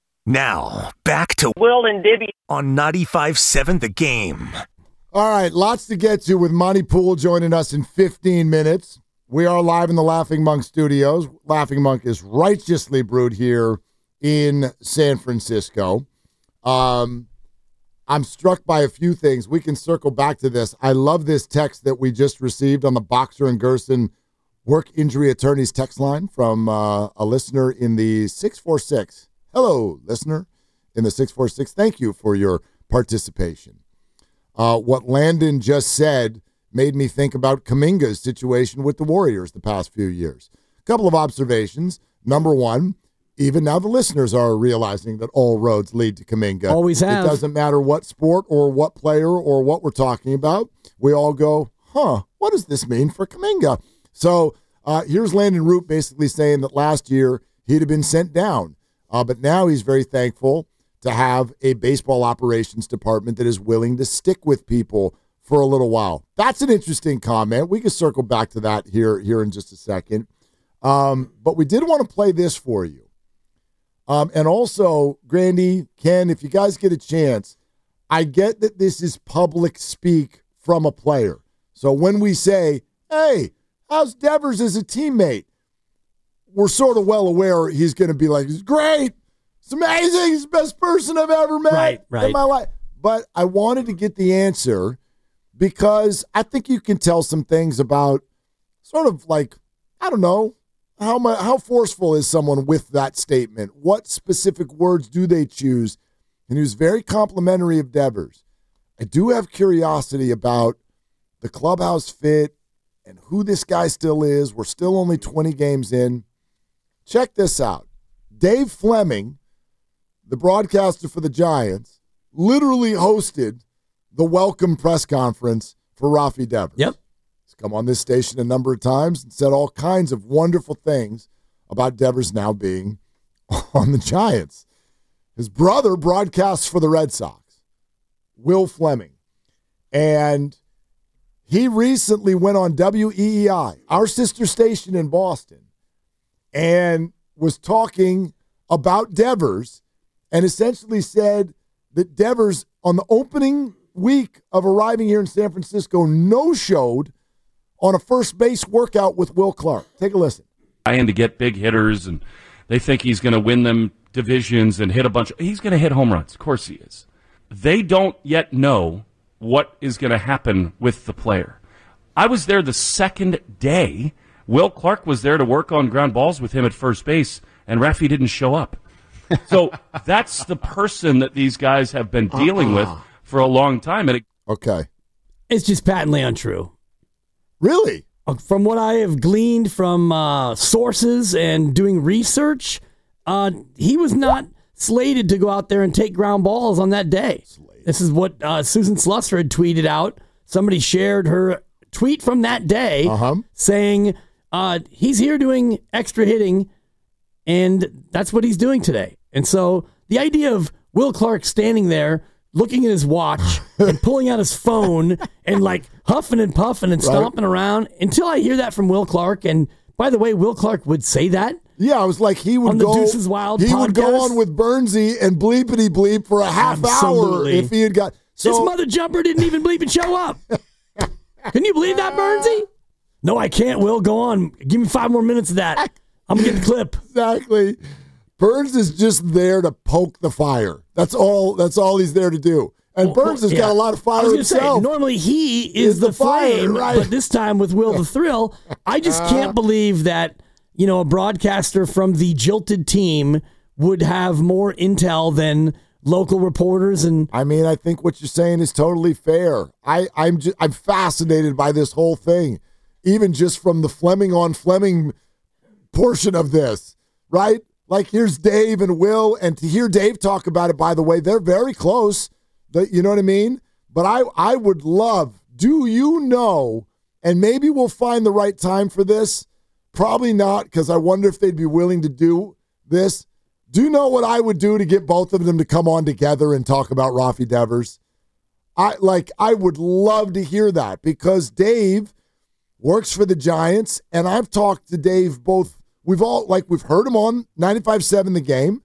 Now, back to Will and Dibby on ninety-five point seven The Game. All right, lots to get to with Monty Poole joining us in fifteen minutes. We are live in the Laughing Monk studios. Laughing Monk is righteously brewed here in San Francisco. Um, I'm struck by a few things. We can circle back to this. I love this text that we just received on the Boxer and Gerson Work Injury Attorneys text line from uh, a listener in the six four six. Hello, listener in the six four six. Thank you for your participation. Uh, what Landon just said made me think about Kuminga's situation with the Warriors the past few years. A couple of observations. Number one, even now the listeners are realizing that all roads lead to Kuminga. Always have. It doesn't matter what sport or what player or what we're talking about. We all go, huh, what does this mean for Kuminga? So uh, here's Landon Root basically saying that last year he'd have been sent down. Uh, but now he's very thankful to have a baseball operations department that is willing to stick with people for a little while. That's an interesting comment. We can circle back to that here, here in just a second. Um, but we did want to play this for you. Um, and also, Grandy, Ken, if you guys get a chance, I get that this is public speak from a player. So when we say, hey, how's Devers as a teammate? We're sort of well aware he's going to be like, he's great. It's amazing. He's the best person I've ever met right, right. in my life. But I wanted to get the answer because I think you can tell some things about sort of like, I don't know, how my, how forceful is someone with that statement? What specific words do they choose? And he was very complimentary of Devers. I do have curiosity about the clubhouse fit and who this guy still is. We're still only twenty games in. Check this out. Dave Fleming, the broadcaster for the Giants, literally hosted the welcome press conference for Rafi Devers. Yep. He's come on this station a number of times and said all kinds of wonderful things about Devers now being on the Giants. His brother broadcasts for the Red Sox, Will Fleming. And he recently went on W E E I, our sister station in Boston, and was talking about Devers and essentially said that Devers, on the opening week of arriving here in San Francisco, no-showed on a first base workout with Will Clark. Take a listen. Trying to get big hitters, and they think he's going to win them divisions and hit a bunch. Of, he's going to hit home runs. Of course he is. They don't yet know what is going to happen with the player. I was there the second day. Will Clark was there to work on ground balls with him at first base, and Rafi didn't show up. So that's the person that these guys have been dealing uh-uh. with for a long time. And it- okay. It's just patently untrue. Really? From what I have gleaned from uh, sources and doing research, uh, he was not slated to go out there and take ground balls on that day. Slated. This is what uh, Susan Slusser had tweeted out. Somebody shared her tweet from that day uh-huh. saying uh, he's here doing extra hitting, and that's what he's doing today. And so the idea of Will Clark standing there looking at his watch and pulling out his phone and like huffing and puffing and stomping right. around until I hear that from Will Clark. And by the way, Will Clark would say that. Yeah, I was like, he would on go. The Deuces Wild he podcast. would go on with Bernsey and bleepity bleep for a half Absolutely. hour if he had got. So, this mother jumper didn't even bleep and show up. Can you believe that, Bernsey? No, I can't, Will. Go on. Give me five more minutes of that. I'm going to get the clip. Exactly. Burns is just there to poke the fire. That's all That's all he's there to do. And Well, Burns has yeah. got a lot of I fire was gonna himself. Say, normally he is, Is the, the fire, flame, right. but this time with Will the Thrill, I just can't believe that, you know, a broadcaster from the jilted team would have more intel than local reporters. And I mean, I think what you're saying is totally fair. I, I'm just, I'm fascinated by this whole thing, even just from the Fleming on Fleming portion of this, right? Like, here's Dave and Will, and to hear Dave talk about it, by the way, they're very close. The, you know what I mean? But I, I would love, do you know, and maybe we'll find the right time for this. Probably not, because I wonder if they'd be willing to do this. Do you know what I would do to get both of them to come on together and talk about Rafi Devers? I like. I would love to hear that, because Dave works for the Giants, and I've talked to Dave both. We've all, like, we've heard him on ninety-five seven The Game,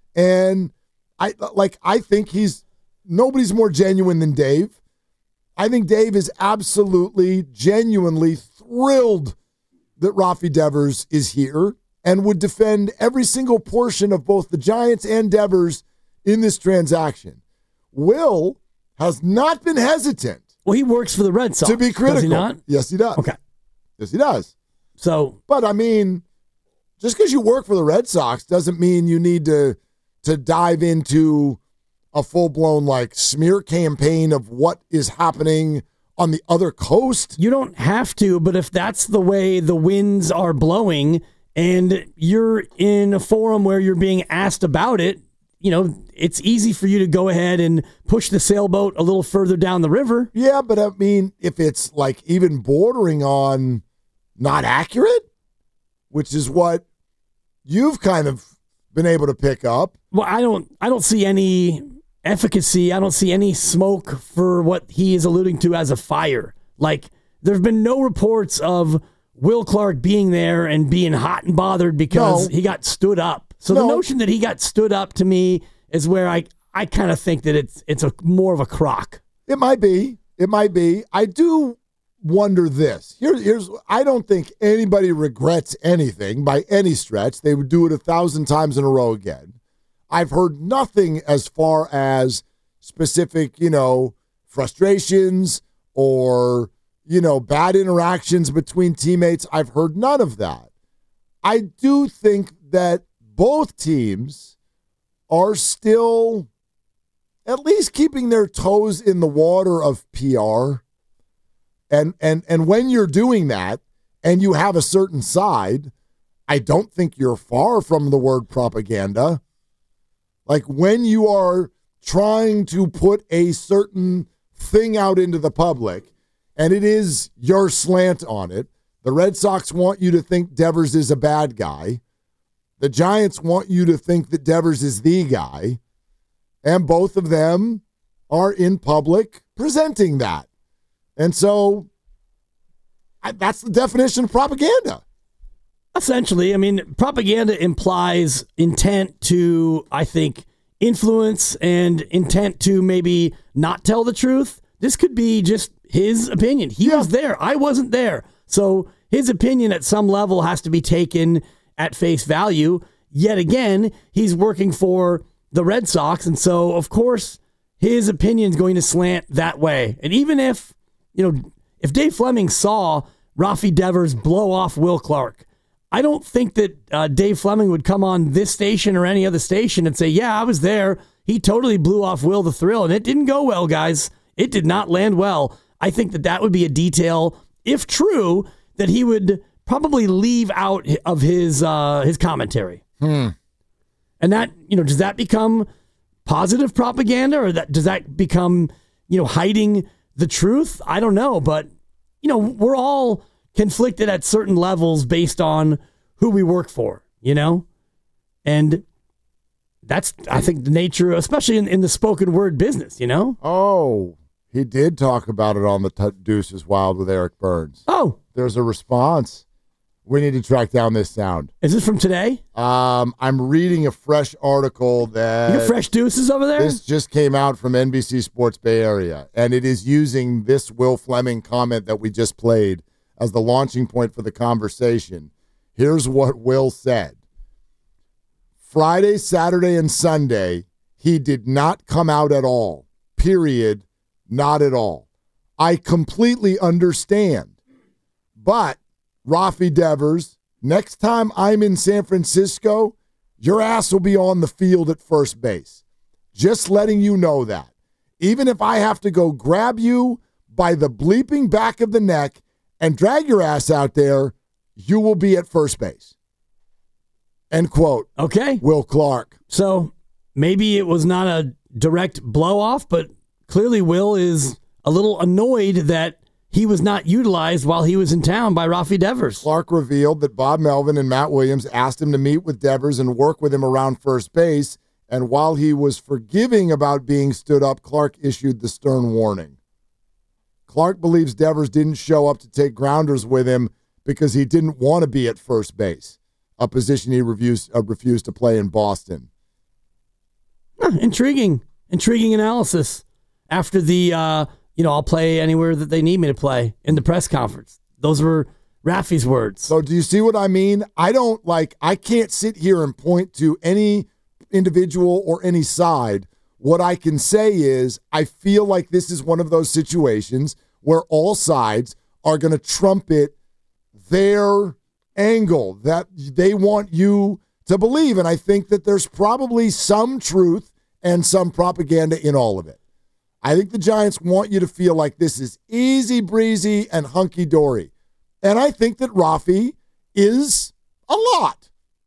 and I like. I think he's nobody's more genuine than Dave. I think Dave is absolutely, genuinely thrilled that Rafi Devers is here and would defend every single portion of both the Giants and Devers in this transaction. Will has not been hesitant. Well, he works for the Red Sox. To be critical. Does he not? Yes, he does. Okay. Yes, he does. So, but I mean, just because you work for the Red Sox doesn't mean you need to to dive into a full-blown, like, smear campaign of what is happening on the other coast. You don't have to, but if that's the way the winds are blowing and you're in a forum where you're being asked about it, you know, it's easy for you to go ahead and push the sailboat a little further down the river. Yeah, but I mean, if it's like even bordering on not accurate, which is what you've kind of been able to pick up. Well, I don't I don't see any efficacy. I don't see any smoke for what he is alluding to as a fire. Like, there have been no reports of Will Clark being there and being hot and bothered because No. he got stood up. So No. the notion that he got stood up, to me, is where I, I kind of think that it's it's a more of a crock. It might be. It might be. I do wonder this. Here, here's. I don't think anybody regrets anything by any stretch. They would do it a thousand times in a row again. I've heard nothing as far as specific, you know, frustrations or, you know, bad interactions between teammates. I've heard none of that. I do think that both teams are still at least keeping their toes in the water of P R. And and and when you're doing that and you have a certain side, I don't think you're far from the word propaganda. Like, when you are trying to put a certain thing out into the public and it is your slant on it, the Red Sox want you to think Devers is a bad guy. The Giants want you to think that Devers is the guy. And both of them are in public presenting that. And so I, that's the definition of propaganda. Essentially, I mean, propaganda implies intent to, I think, influence and intent to maybe not tell the truth. This could be just his opinion. He yeah. was there. I wasn't there. So his opinion at some level has to be taken at face value. Yet again, he's working for the Red Sox. And so, of course, his opinion is going to slant that way. And even if, you know, if Dave Fleming saw Rafi Devers blow off Will Clark, I don't think that uh, Dave Fleming would come on this station or any other station and say, yeah, I was there. He totally blew off Will the Thrill, and it didn't go well, guys. It did not land well. I think that that would be a detail, if true, that he would probably leave out of his uh, his commentary. Hmm. And that, you know, does that become positive propaganda, or that does that become, you know, hiding the truth? I don't know, but, you know, we're all conflicted at certain levels based on who we work for, you know? And that's, I think, the nature, especially in, in the spoken word business, you know? Oh, he did talk about it on the t- Deuces Wild with Eric Burns. Oh. There's a response. We need to track down this sound. Is this from today? Um, I'm reading a fresh article that... You got fresh Deuces over there? This just came out from N B C Sports Bay Area, and it is using this Will Fleming comment that we just played as the launching point for the conversation. Here's what Will said. Friday, Saturday, and Sunday, he did not come out at all. Period. Not at all. I completely understand. But, Rafi Devers, next time I'm in San Francisco, your ass will be on the field at first base. Just letting you know that. Even if I have to go grab you by the bleeping back of the neck and drag your ass out there, you will be at first base. End quote. Okay. Will Clark. So maybe it was not a direct blow-off, but clearly Will is a little annoyed that he was not utilized while he was in town by Rafi Devers. Clark revealed that Bob Melvin and Matt Williams asked him to meet with Devers and work with him around first base, and while he was forgiving about being stood up, Clark issued the stern warning. Clark believes Devers didn't show up to take grounders with him because he didn't want to be at first base, a position he refused, uh, refused to play in Boston. Huh, intriguing. Intriguing analysis after the, uh, you know, I'll play anywhere that they need me to play in the press conference. Those were Rafi's words. So do you see what I mean? I don't like, I can't sit here and point to any individual or any side. What I can say is I feel like this is one of those situations where all sides are going to trumpet their angle that they want you to believe. And I think that there's probably some truth and some propaganda in all of it. I think the Giants want you to feel like this is easy breezy and hunky-dory. And I think that Rafi is a lot.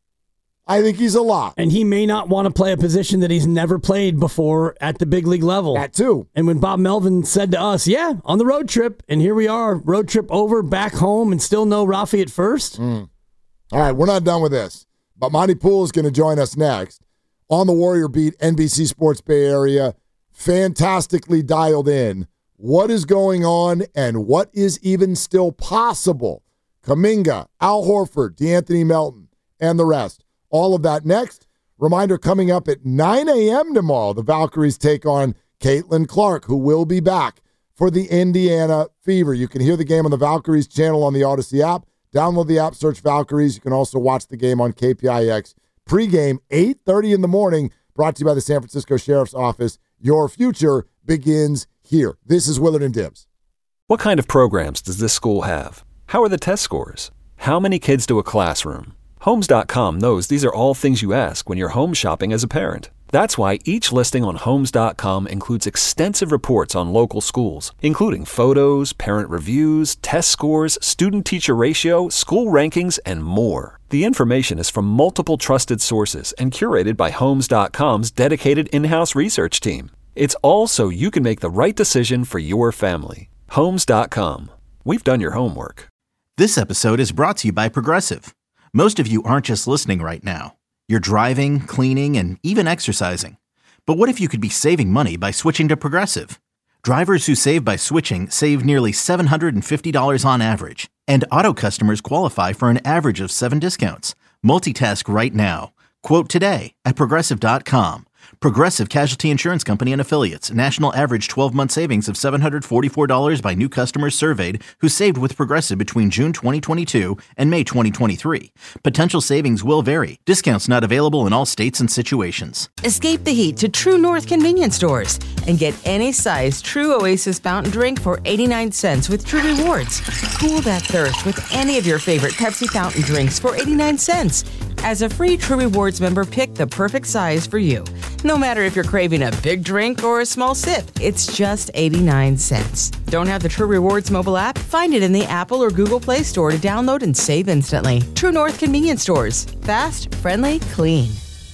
I think he's a lot. And he may not want to play a position that he's never played before at the big league level. That too. And when Bob Melvin said to us, yeah, on the road trip, and here we are, road trip over, back home, and still no Rafi at first. Mm. All right, we're not done with this. But Monty Poole is going to join us next on the Warrior Beat, N B C Sports Bay Area. Fantastically dialed in. What is going on and what is even still possible? Kuminga, Al Horford, DeAnthony Melton, and the rest. All of that next. Reminder coming up at nine a.m. tomorrow, the Valkyries take on Caitlin Clark, who will be back for the Indiana Fever. You can hear the game on the Valkyries channel on the Odyssey app. Download the app, search Valkyries. You can also watch the game on K P I X. Pre-game, eight thirty in the morning, brought to you by the San Francisco Sheriff's Office. Your future begins here. This is Willard and Dibs. What kind of programs does this school have? How are the test scores? How many kids do a classroom? Homes dot com knows these are all things you ask when you're home shopping as a parent. That's why each listing on Homes dot com includes extensive reports on local schools, including photos, parent reviews, test scores, student-teacher ratio, school rankings, and more. The information is from multiple trusted sources and curated by Homes dot com's dedicated in-house research team. It's all so you can make the right decision for your family. Homes dot com. We've done your homework. This episode is brought to you by Progressive. Most of you aren't just listening right now. You're driving, cleaning, and even exercising. But what if you could be saving money by switching to Progressive? Drivers who save by switching save nearly seven hundred fifty dollars on average. And auto customers qualify for an average of seven discounts. Multitask right now. Quote today at Progressive dot com. Progressive Casualty Insurance Company and Affiliates. National average twelve-month savings of seven hundred forty-four dollars by new customers surveyed who saved with Progressive between June twenty twenty-two and May twenty twenty-three. Potential savings will vary. Discounts not available in all states and situations. Escape the heat to True North convenience stores and get any size True Oasis fountain drink for eighty-nine cents with True Rewards. Cool that thirst with any of your favorite Pepsi fountain drinks for eighty-nine cents. As a free True Rewards member, pick the perfect size for you. No matter if you're craving a big drink or a small sip, it's just eighty-nine cents. Don't have the True Rewards mobile app? Find it in the Apple or Google Play Store to download and save instantly. True North convenience stores. Fast, friendly, clean.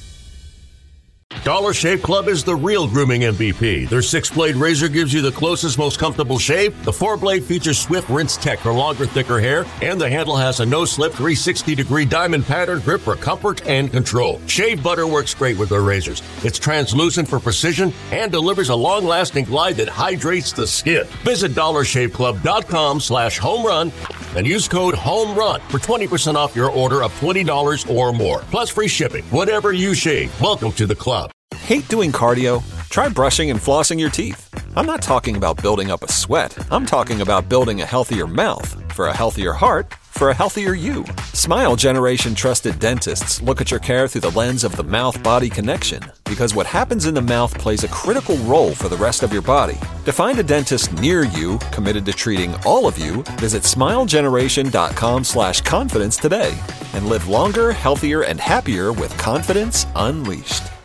Dollar Shave Club is the real grooming M V P. Their six-blade razor gives you the closest, most comfortable shave. The four-blade features swift rinse tech for longer, thicker hair. And the handle has a no-slip three hundred sixty degree diamond pattern grip for comfort and control. Shave butter works great with their razors. It's translucent for precision and delivers a long-lasting glide that hydrates the skin. Visit dollar shave club dot com slash home run and use code HOMERUN for twenty percent off your order of twenty dollars or more. Plus free shipping. Whatever you shave, welcome to the club. Hate doing cardio? Try brushing and flossing your teeth. I'm not talking about building up a sweat. I'm talking about building a healthier mouth. for a healthier heart, for a healthier you. Smile Generation trusted dentists look at your care through the lens of the mouth-body connection, because what happens in the mouth plays a critical role for the rest of your body. To find a dentist near you committed to treating all of you, visit smilegeneration.com slash confidence today and live longer, healthier, and happier with confidence unleashed.